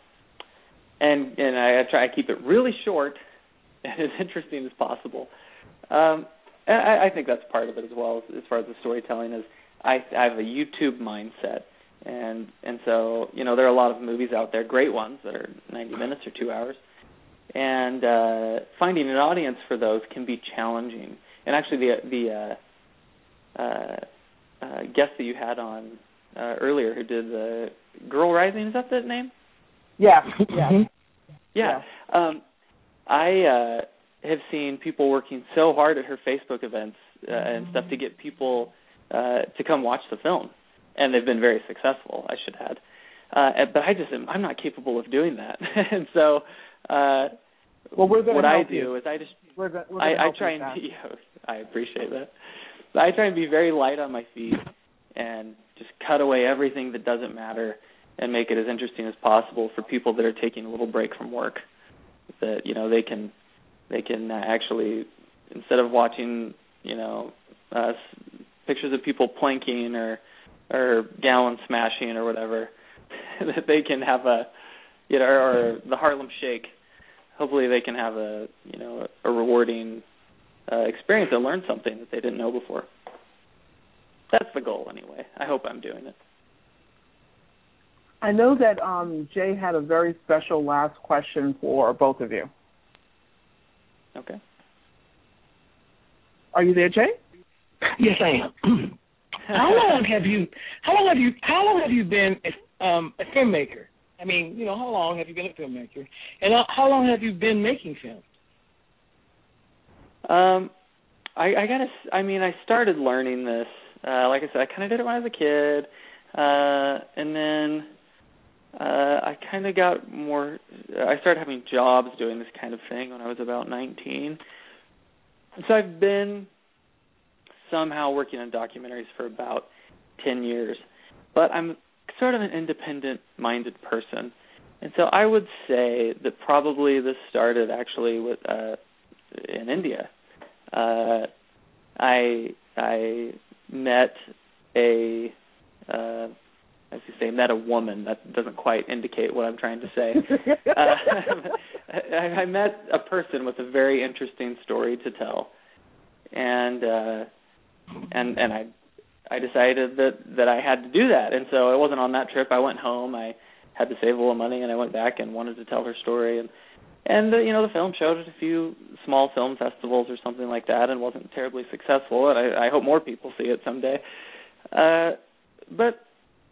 and and I, I try to keep it really short and as interesting as possible. Um, I, I think that's part of it as well, as, as far as the storytelling is. I, I have a YouTube mindset, and and so you know there are a lot of movies out there, great ones that are ninety minutes or two hours, and uh, finding an audience for those can be challenging. And actually, the the uh, uh, uh, guest that you had on uh, earlier, who did the Girl Rising, is that the name? Yeah, yeah, yeah. Um, I uh, have seen people working so hard at her Facebook events uh, and stuff to get people uh, to come watch the film, and they've been very successful, I should add. Uh, but I just am, I'm not capable of doing that, and so. Uh, well, we're what I do you. is I just we're go- we're I, I try and be, I appreciate that. But I try and be very light on my feet and just cut away everything that doesn't matter and make it as interesting as possible for people that are taking a little break from work. That you know they can they can actually, instead of watching you know uh, pictures of people planking or or gallon smashing or whatever, that they can have a you know or the Harlem Shake. Hopefully they can have a you know a rewarding uh, experience and learn something that they didn't know before. That's the goal anyway. I hope I'm doing it. I know that um, Jay had a very special last question for both of you. Okay. Are you there, Jay? Yes, I am. How long have you? How long have you? How long have you been a, um, a filmmaker? I mean, you know, how long have you been a filmmaker, and how long have you been making films? Um, I, I gotta. I mean, I started learning this Uh, like I said, I kind of did it when I was a kid, uh, and then uh, I kind of got more. I started having jobs doing this kind of thing when I was about nineteen. So I've been somehow working on documentaries for about ten years, but I'm sort of an independent-minded person, and so I would say that probably this started actually with uh, in India. Uh, I I met a uh, as you say met a woman. That doesn't quite indicate what I'm trying to say. uh, I, I met a person with a very interesting story to tell, and uh, and and I I decided that that I had to do that. And so I wasn't on that trip. I went home. I had to save a little money, and I went back and wanted to tell her story. And and uh, you know, the film showed at a few small film festivals or something like that, and wasn't terribly successful. And I, I hope more people see it someday. Uh, but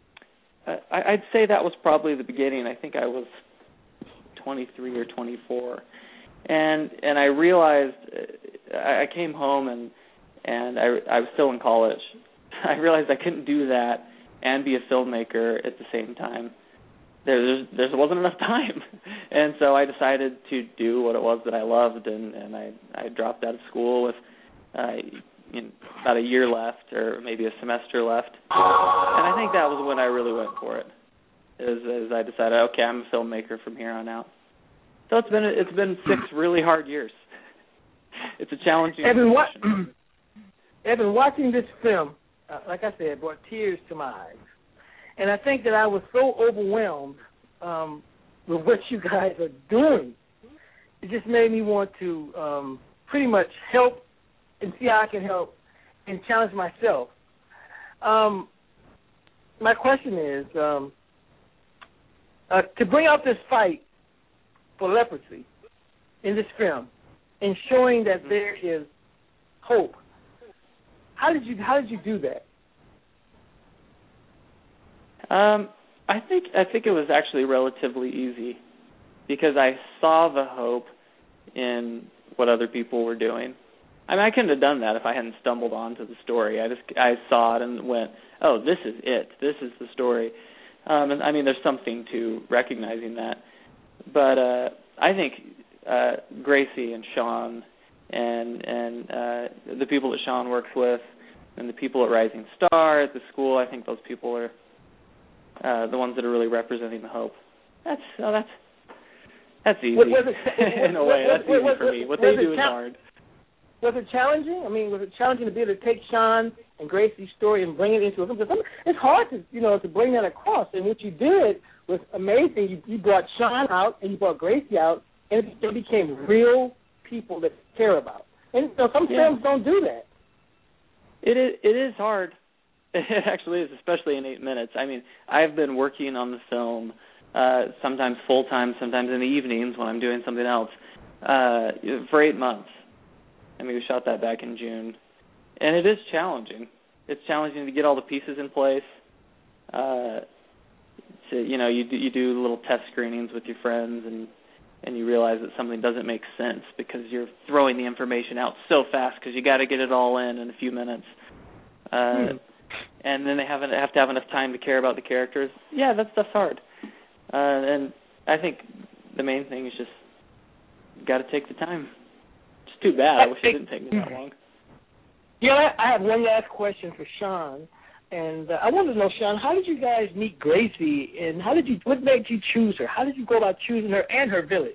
I, I'd say that was probably the beginning. I think I was twenty-three or twenty-four, and and I realized I came home and and I, I was still in college. I realized I couldn't do that and be a filmmaker at the same time. There there wasn't enough time, and so I decided to do what it was that I loved, and, and I, I dropped out of school with uh, you know, about a year left, or maybe a semester left, and I think that was when I really went for it. As, as I decided, okay, I'm a filmmaker from here on out. So it's been it's been six really hard years. It's a challenging. Evan, what, Evan, watching this film, uh, like I said, brought tears to my eyes. And I think that I was so overwhelmed um, with what you guys are doing. It just made me want to um, pretty much help and see how I can help and challenge myself. Um, my question is, um, uh, to bring out this fight for leprosy in this film and showing that there is hope, how did you how did you do that? Um, I think I think it was actually relatively easy because I saw the hope in what other people were doing. I mean, I couldn't have done that if I hadn't stumbled onto the story. I just I saw it and went, "Oh, this is it. This is the story." Um, and I mean, there's something to recognizing that. But uh, I think uh, Gracie and Sean and and uh, the people that Sean works with and the people at Rising Star at the school, I think those people are Uh, the ones that are really representing the hope. That's oh, that's that's easy was it, in a way. Was, that's was, easy was, for me. What they do is cha- hard. Was it challenging? I mean, was it challenging to be able to take Sean and Gracie's story and bring it into a film? Because it's hard to you know to bring that across. And what you did was amazing. You, you brought Sean out and you brought Gracie out, and it, it became real people that you care about. And so some yeah. films don't do that. It is. It is hard. It actually is, especially in eight minutes. I mean, I've been working on the film uh, sometimes full-time, sometimes in the evenings when I'm doing something else, uh, for eight months. I mean, we shot that back in June. And it is challenging. It's challenging to get all the pieces in place. Uh, to, you know, you do, you do little test screenings with your friends, and, and you realize that something doesn't make sense because you're throwing the information out so fast because you got to get it all in in a few minutes. Uh, hmm. And then they have, have to have enough time to care about the characters. Yeah, that stuff's hard. Uh, and I think the main thing is just got to take the time. It's too bad. I wish it didn't take me that long. Yeah, I have one last question for Sean. And uh, I wanted to know, Sean, how did you guys meet Gracie, and how did you? What made you choose her? How did you go about choosing her and her village?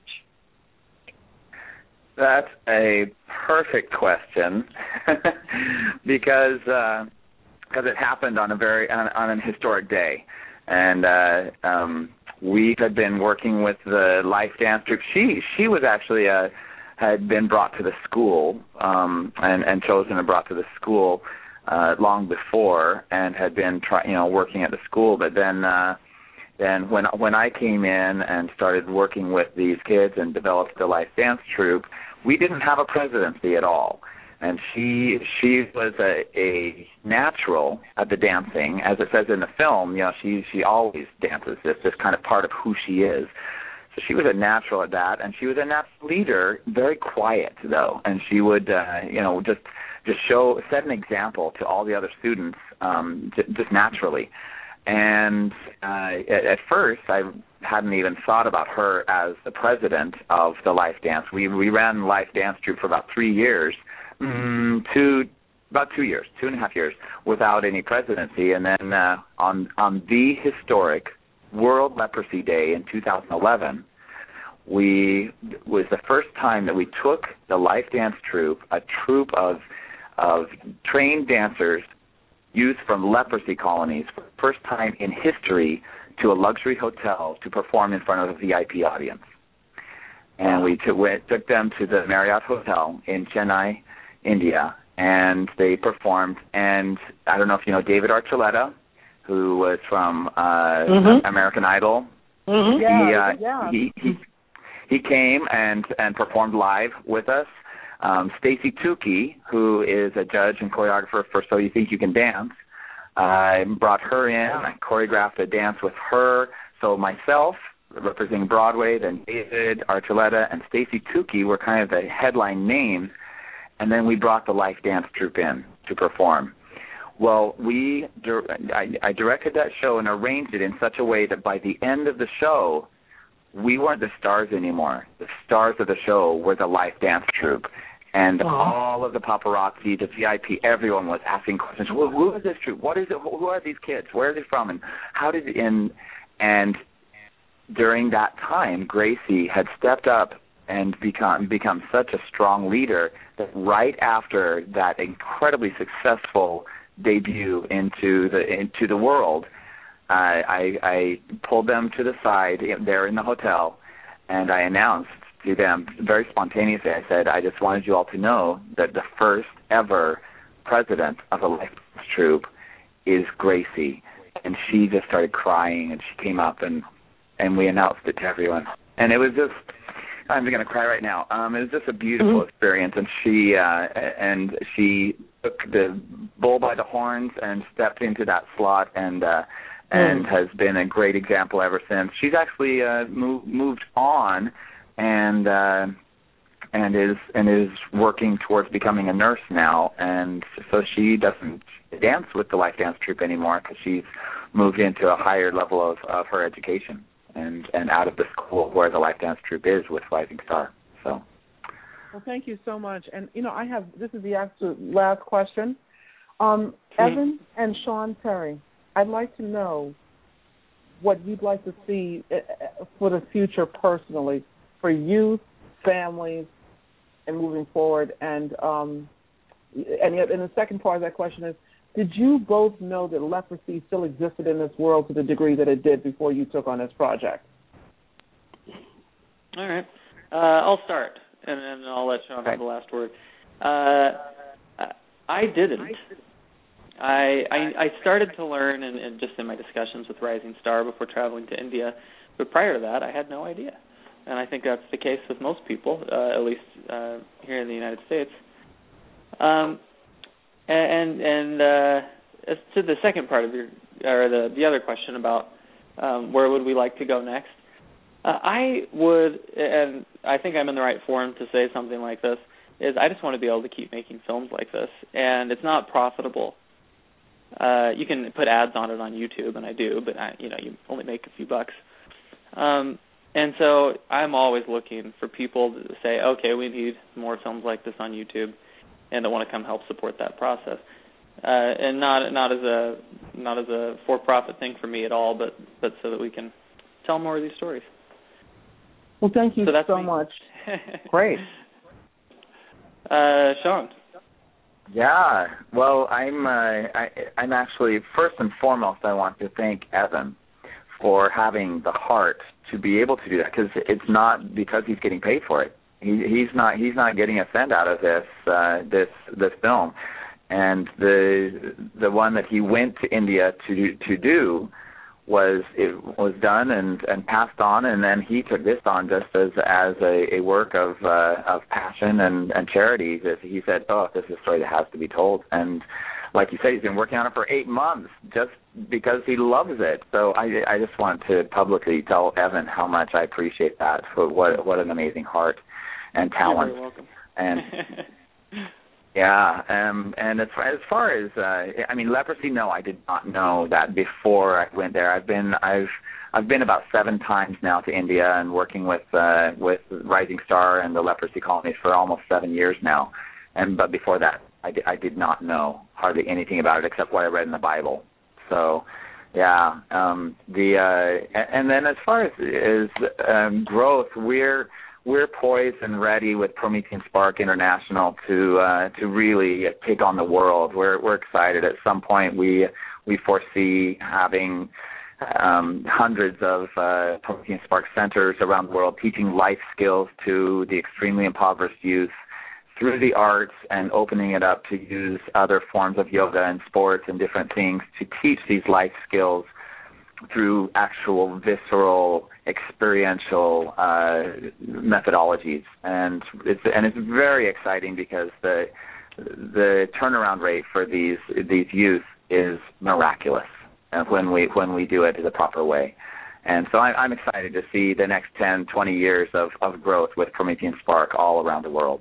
That's a perfect question because uh, because it happened on a very on, on an historic day, and uh, um, we had been working with the Life Dance Troupe. She she was actually a, had been brought to the school um, and and chosen and brought to the school uh, long before, and had been try, you know working at the school, but then. Uh, Then when when I came in and started working with these kids and developed the Life Dance Troupe, we didn't have a presidency at all. And she she was a, a natural at the dancing, as it says in the film. You know, she she always dances. It's just kind of part of who she is. So she was a natural at that, and she was a natural leader. Very quiet though, and she would uh, you know just just show, set an example to all the other students, um, j- just naturally. And uh, at, at first, I hadn't even thought about her as the president of the Life Dance. We we ran Life Dance Troupe for about three years, mm, two about two years, two and a half years, without any presidency. And then uh, on on the historic World Leprosy Day in two thousand eleven, we was the first time that we took the Life Dance Troupe, a troupe of of trained dancers youth from leprosy colonies, for the first time in history, to a luxury hotel to perform in front of a V I P audience. And we took, went, took them to the Marriott Hotel in Chennai, India, and they performed. And I don't know if you know David Archuleta, who was from uh, mm-hmm. American Idol. Mm-hmm. He, yeah, uh, yeah. he he he came and and performed live with us. Um, Stacy Tukey, who is a judge and choreographer for So You Think You Can Dance, I uh, brought her in. I choreographed a dance with her. So myself, representing Broadway, then David Archuleta and Stacy Tukey were kind of the headline names, and then we brought the Life Dance Troupe in to perform. Well, we I, I directed that show and arranged it in such a way that by the end of the show, we weren't the stars anymore. The stars of the show were the Life Dance Troupe. And Aww. all of the paparazzi, the V I P, everyone was asking questions. Well, who is this troupe? What is it? Who are these kids? Where are they from? And how did it in? And during that time, Gracie had stepped up and become become such a strong leader that right after that incredibly successful debut into the into the world, uh, I, I pulled them to the side there in the hotel, and I announced to them very spontaneously, I said, I just wanted you all to know that the first ever president of the Life Dance Troupe is Gracie. And she just started crying, and she came up, and, and we announced it to everyone. And it was just, I'm going to cry right now. Um, it was just a beautiful mm-hmm. experience, and she uh, and she took the bull by the horns and stepped into that slot, and uh, and mm. has been a great example ever since. She's actually uh, moved moved on, and uh, and is and is working towards becoming a nurse now, and so she doesn't dance with the Life Dance Troupe anymore because she's moved into a higher level of, of her education and, and out of the school where the Life Dance Troupe is with Rising Star. So, well, thank you so much. And you know, I have this is the absolute last question. Um, Evan and Sean Perry, I'd like to know what you'd like to see for the future personally, for youth, families, and moving forward. And um, and, and the second part of that question is, did you both know that leprosy still existed in this world to the degree that it did before you took on this project? All right. Uh, I'll start, and then I'll let Sean have the last word. Uh, I didn't. I, I I started to learn, and, and just in my discussions with Rising Star before traveling to India, but prior to that, I had no idea. And I think that's the case with most people, uh, at least uh, here in the United States. Um, and and uh, as to the second part of your, or the the other question about um, where would we like to go next, uh, I would, and I think I'm in the right forum to say something like this, is I just want to be able to keep making films like this, and it's not profitable. Uh, you can put ads on it on YouTube, and I do, but I, you know, you only make a few bucks. Um, and so I'm always looking for people to say, okay, we need more films like this on YouTube, and that want to come help support that process. Uh, and not not as a not as a for-profit thing for me at all, but but so that we can tell more of these stories. Well, thank you so, that's so me. much. Great. Uh, Sean. Yeah, well, I'm uh, I, I'm actually first and foremost I want to thank Evan for having the heart to be able to do that, because it's not because he's getting paid for it. He, he's not he's not getting a cent out of this uh, this this film, and the the one that he went to India to to do was it was done and, and passed on, and then he took this on just as as a, a work of uh, of passion and, and charity. He said, "Oh, this is a story that has to be told." And like you said, he's been working on it for eight months just because he loves it. So I I just want to publicly tell Evan how much I appreciate that. For what what an amazing heart and talent. You're very welcome. And Yeah, um, and as far, as far as uh, I mean, leprosy. No, I did not know that before I went there. I've been I've I've been about seven times now to India and working with uh, with Rising Star and the leprosy colonies for almost seven years now. And but before that, I, di- I did not know hardly anything about it except what I read in the Bible. So, yeah, um, the uh, and then as far as as um, growth, we're we're poised and ready with Promethean Spark International to uh, to really take on the world. We're we're excited. At some point, we we foresee having um, hundreds of uh, Promethean Spark centers around the world, teaching life skills to the extremely impoverished youth through the arts, and opening it up to use other forms of yoga and sports and different things to teach these life skills through actual visceral, experiential uh, methodologies, and it's and it's very exciting because the the turnaround rate for these these youth is miraculous uh, when we when we do it the proper way, and so I, I'm excited to see the next ten, twenty years of, of growth with Promethean Spark all around the world.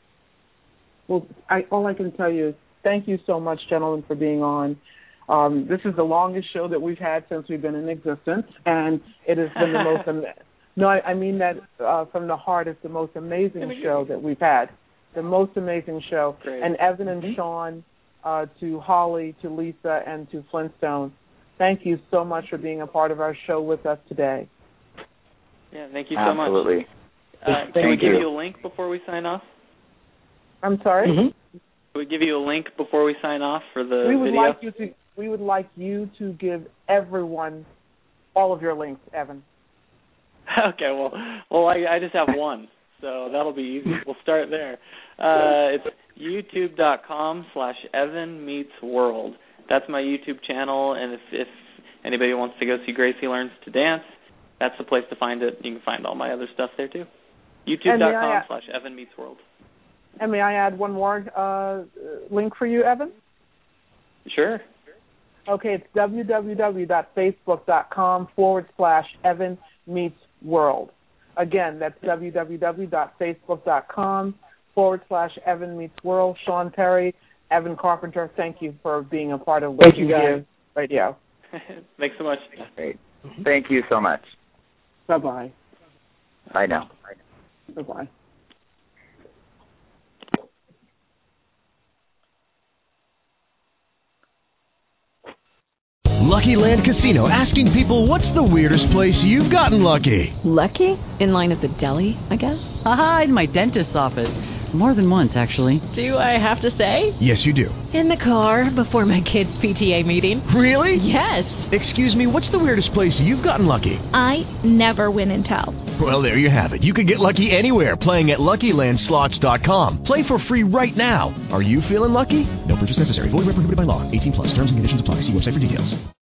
Well, I, all I can tell you is thank you so much, gentlemen, for being on. Um, this is the longest show that we've had since we've been in existence, and it has been the most. Am- no, I, I mean that uh, from the heart. It's the most amazing show that we've had. The most amazing show. Great. And Evan and mm-hmm. Sean, uh, to Holly, to Lisa, and to Flintstone, thank you so much for being a part of our show with us today. Yeah, thank you so Absolutely. much. Uh, can we give you. you a link before we sign off? I'm sorry? Mm-hmm. Can we give you a link before we sign off for the we would video? Like you to, we would like you to give everyone all of your links, Evan. Okay, well, well, I, I just have one, so that'll be easy. We'll start there. Uh, it's youtube.com slash Evan Meets World. That's my YouTube channel, and if, if anybody wants to go see Gracie Learns to Dance, that's the place to find it. You can find all my other stuff there, too. youtube.com slash Evan Meets World. And may I add one more uh, link for you, Evan? Sure. Okay, it's www.facebook.com forward slash Evan Meets World. Again, that's www.facebook.com forward slash Evan Meets World. Sean Perry, Evan Carpenter, thank you for being a part of What You Give Radio. Thanks so much. Great. Thank you so much. Bye-bye. Bye now. Bye-bye. Lucky Land Casino, asking people, what's the weirdest place you've gotten lucky? Lucky? In line at the deli, I guess? Aha, in my dentist's office. More than once, actually. Do I have to say? Yes, you do. In the car before my kids' P T A meeting. Really? Yes. Excuse me, what's the weirdest place you've gotten lucky? I never win and tell. Well, there you have it. You can get lucky anywhere, playing at Lucky Land Slots dot com. Play for free right now. Are you feeling lucky? No purchase necessary. Void where prohibited by law. eighteen plus. Terms and conditions apply. See website for details.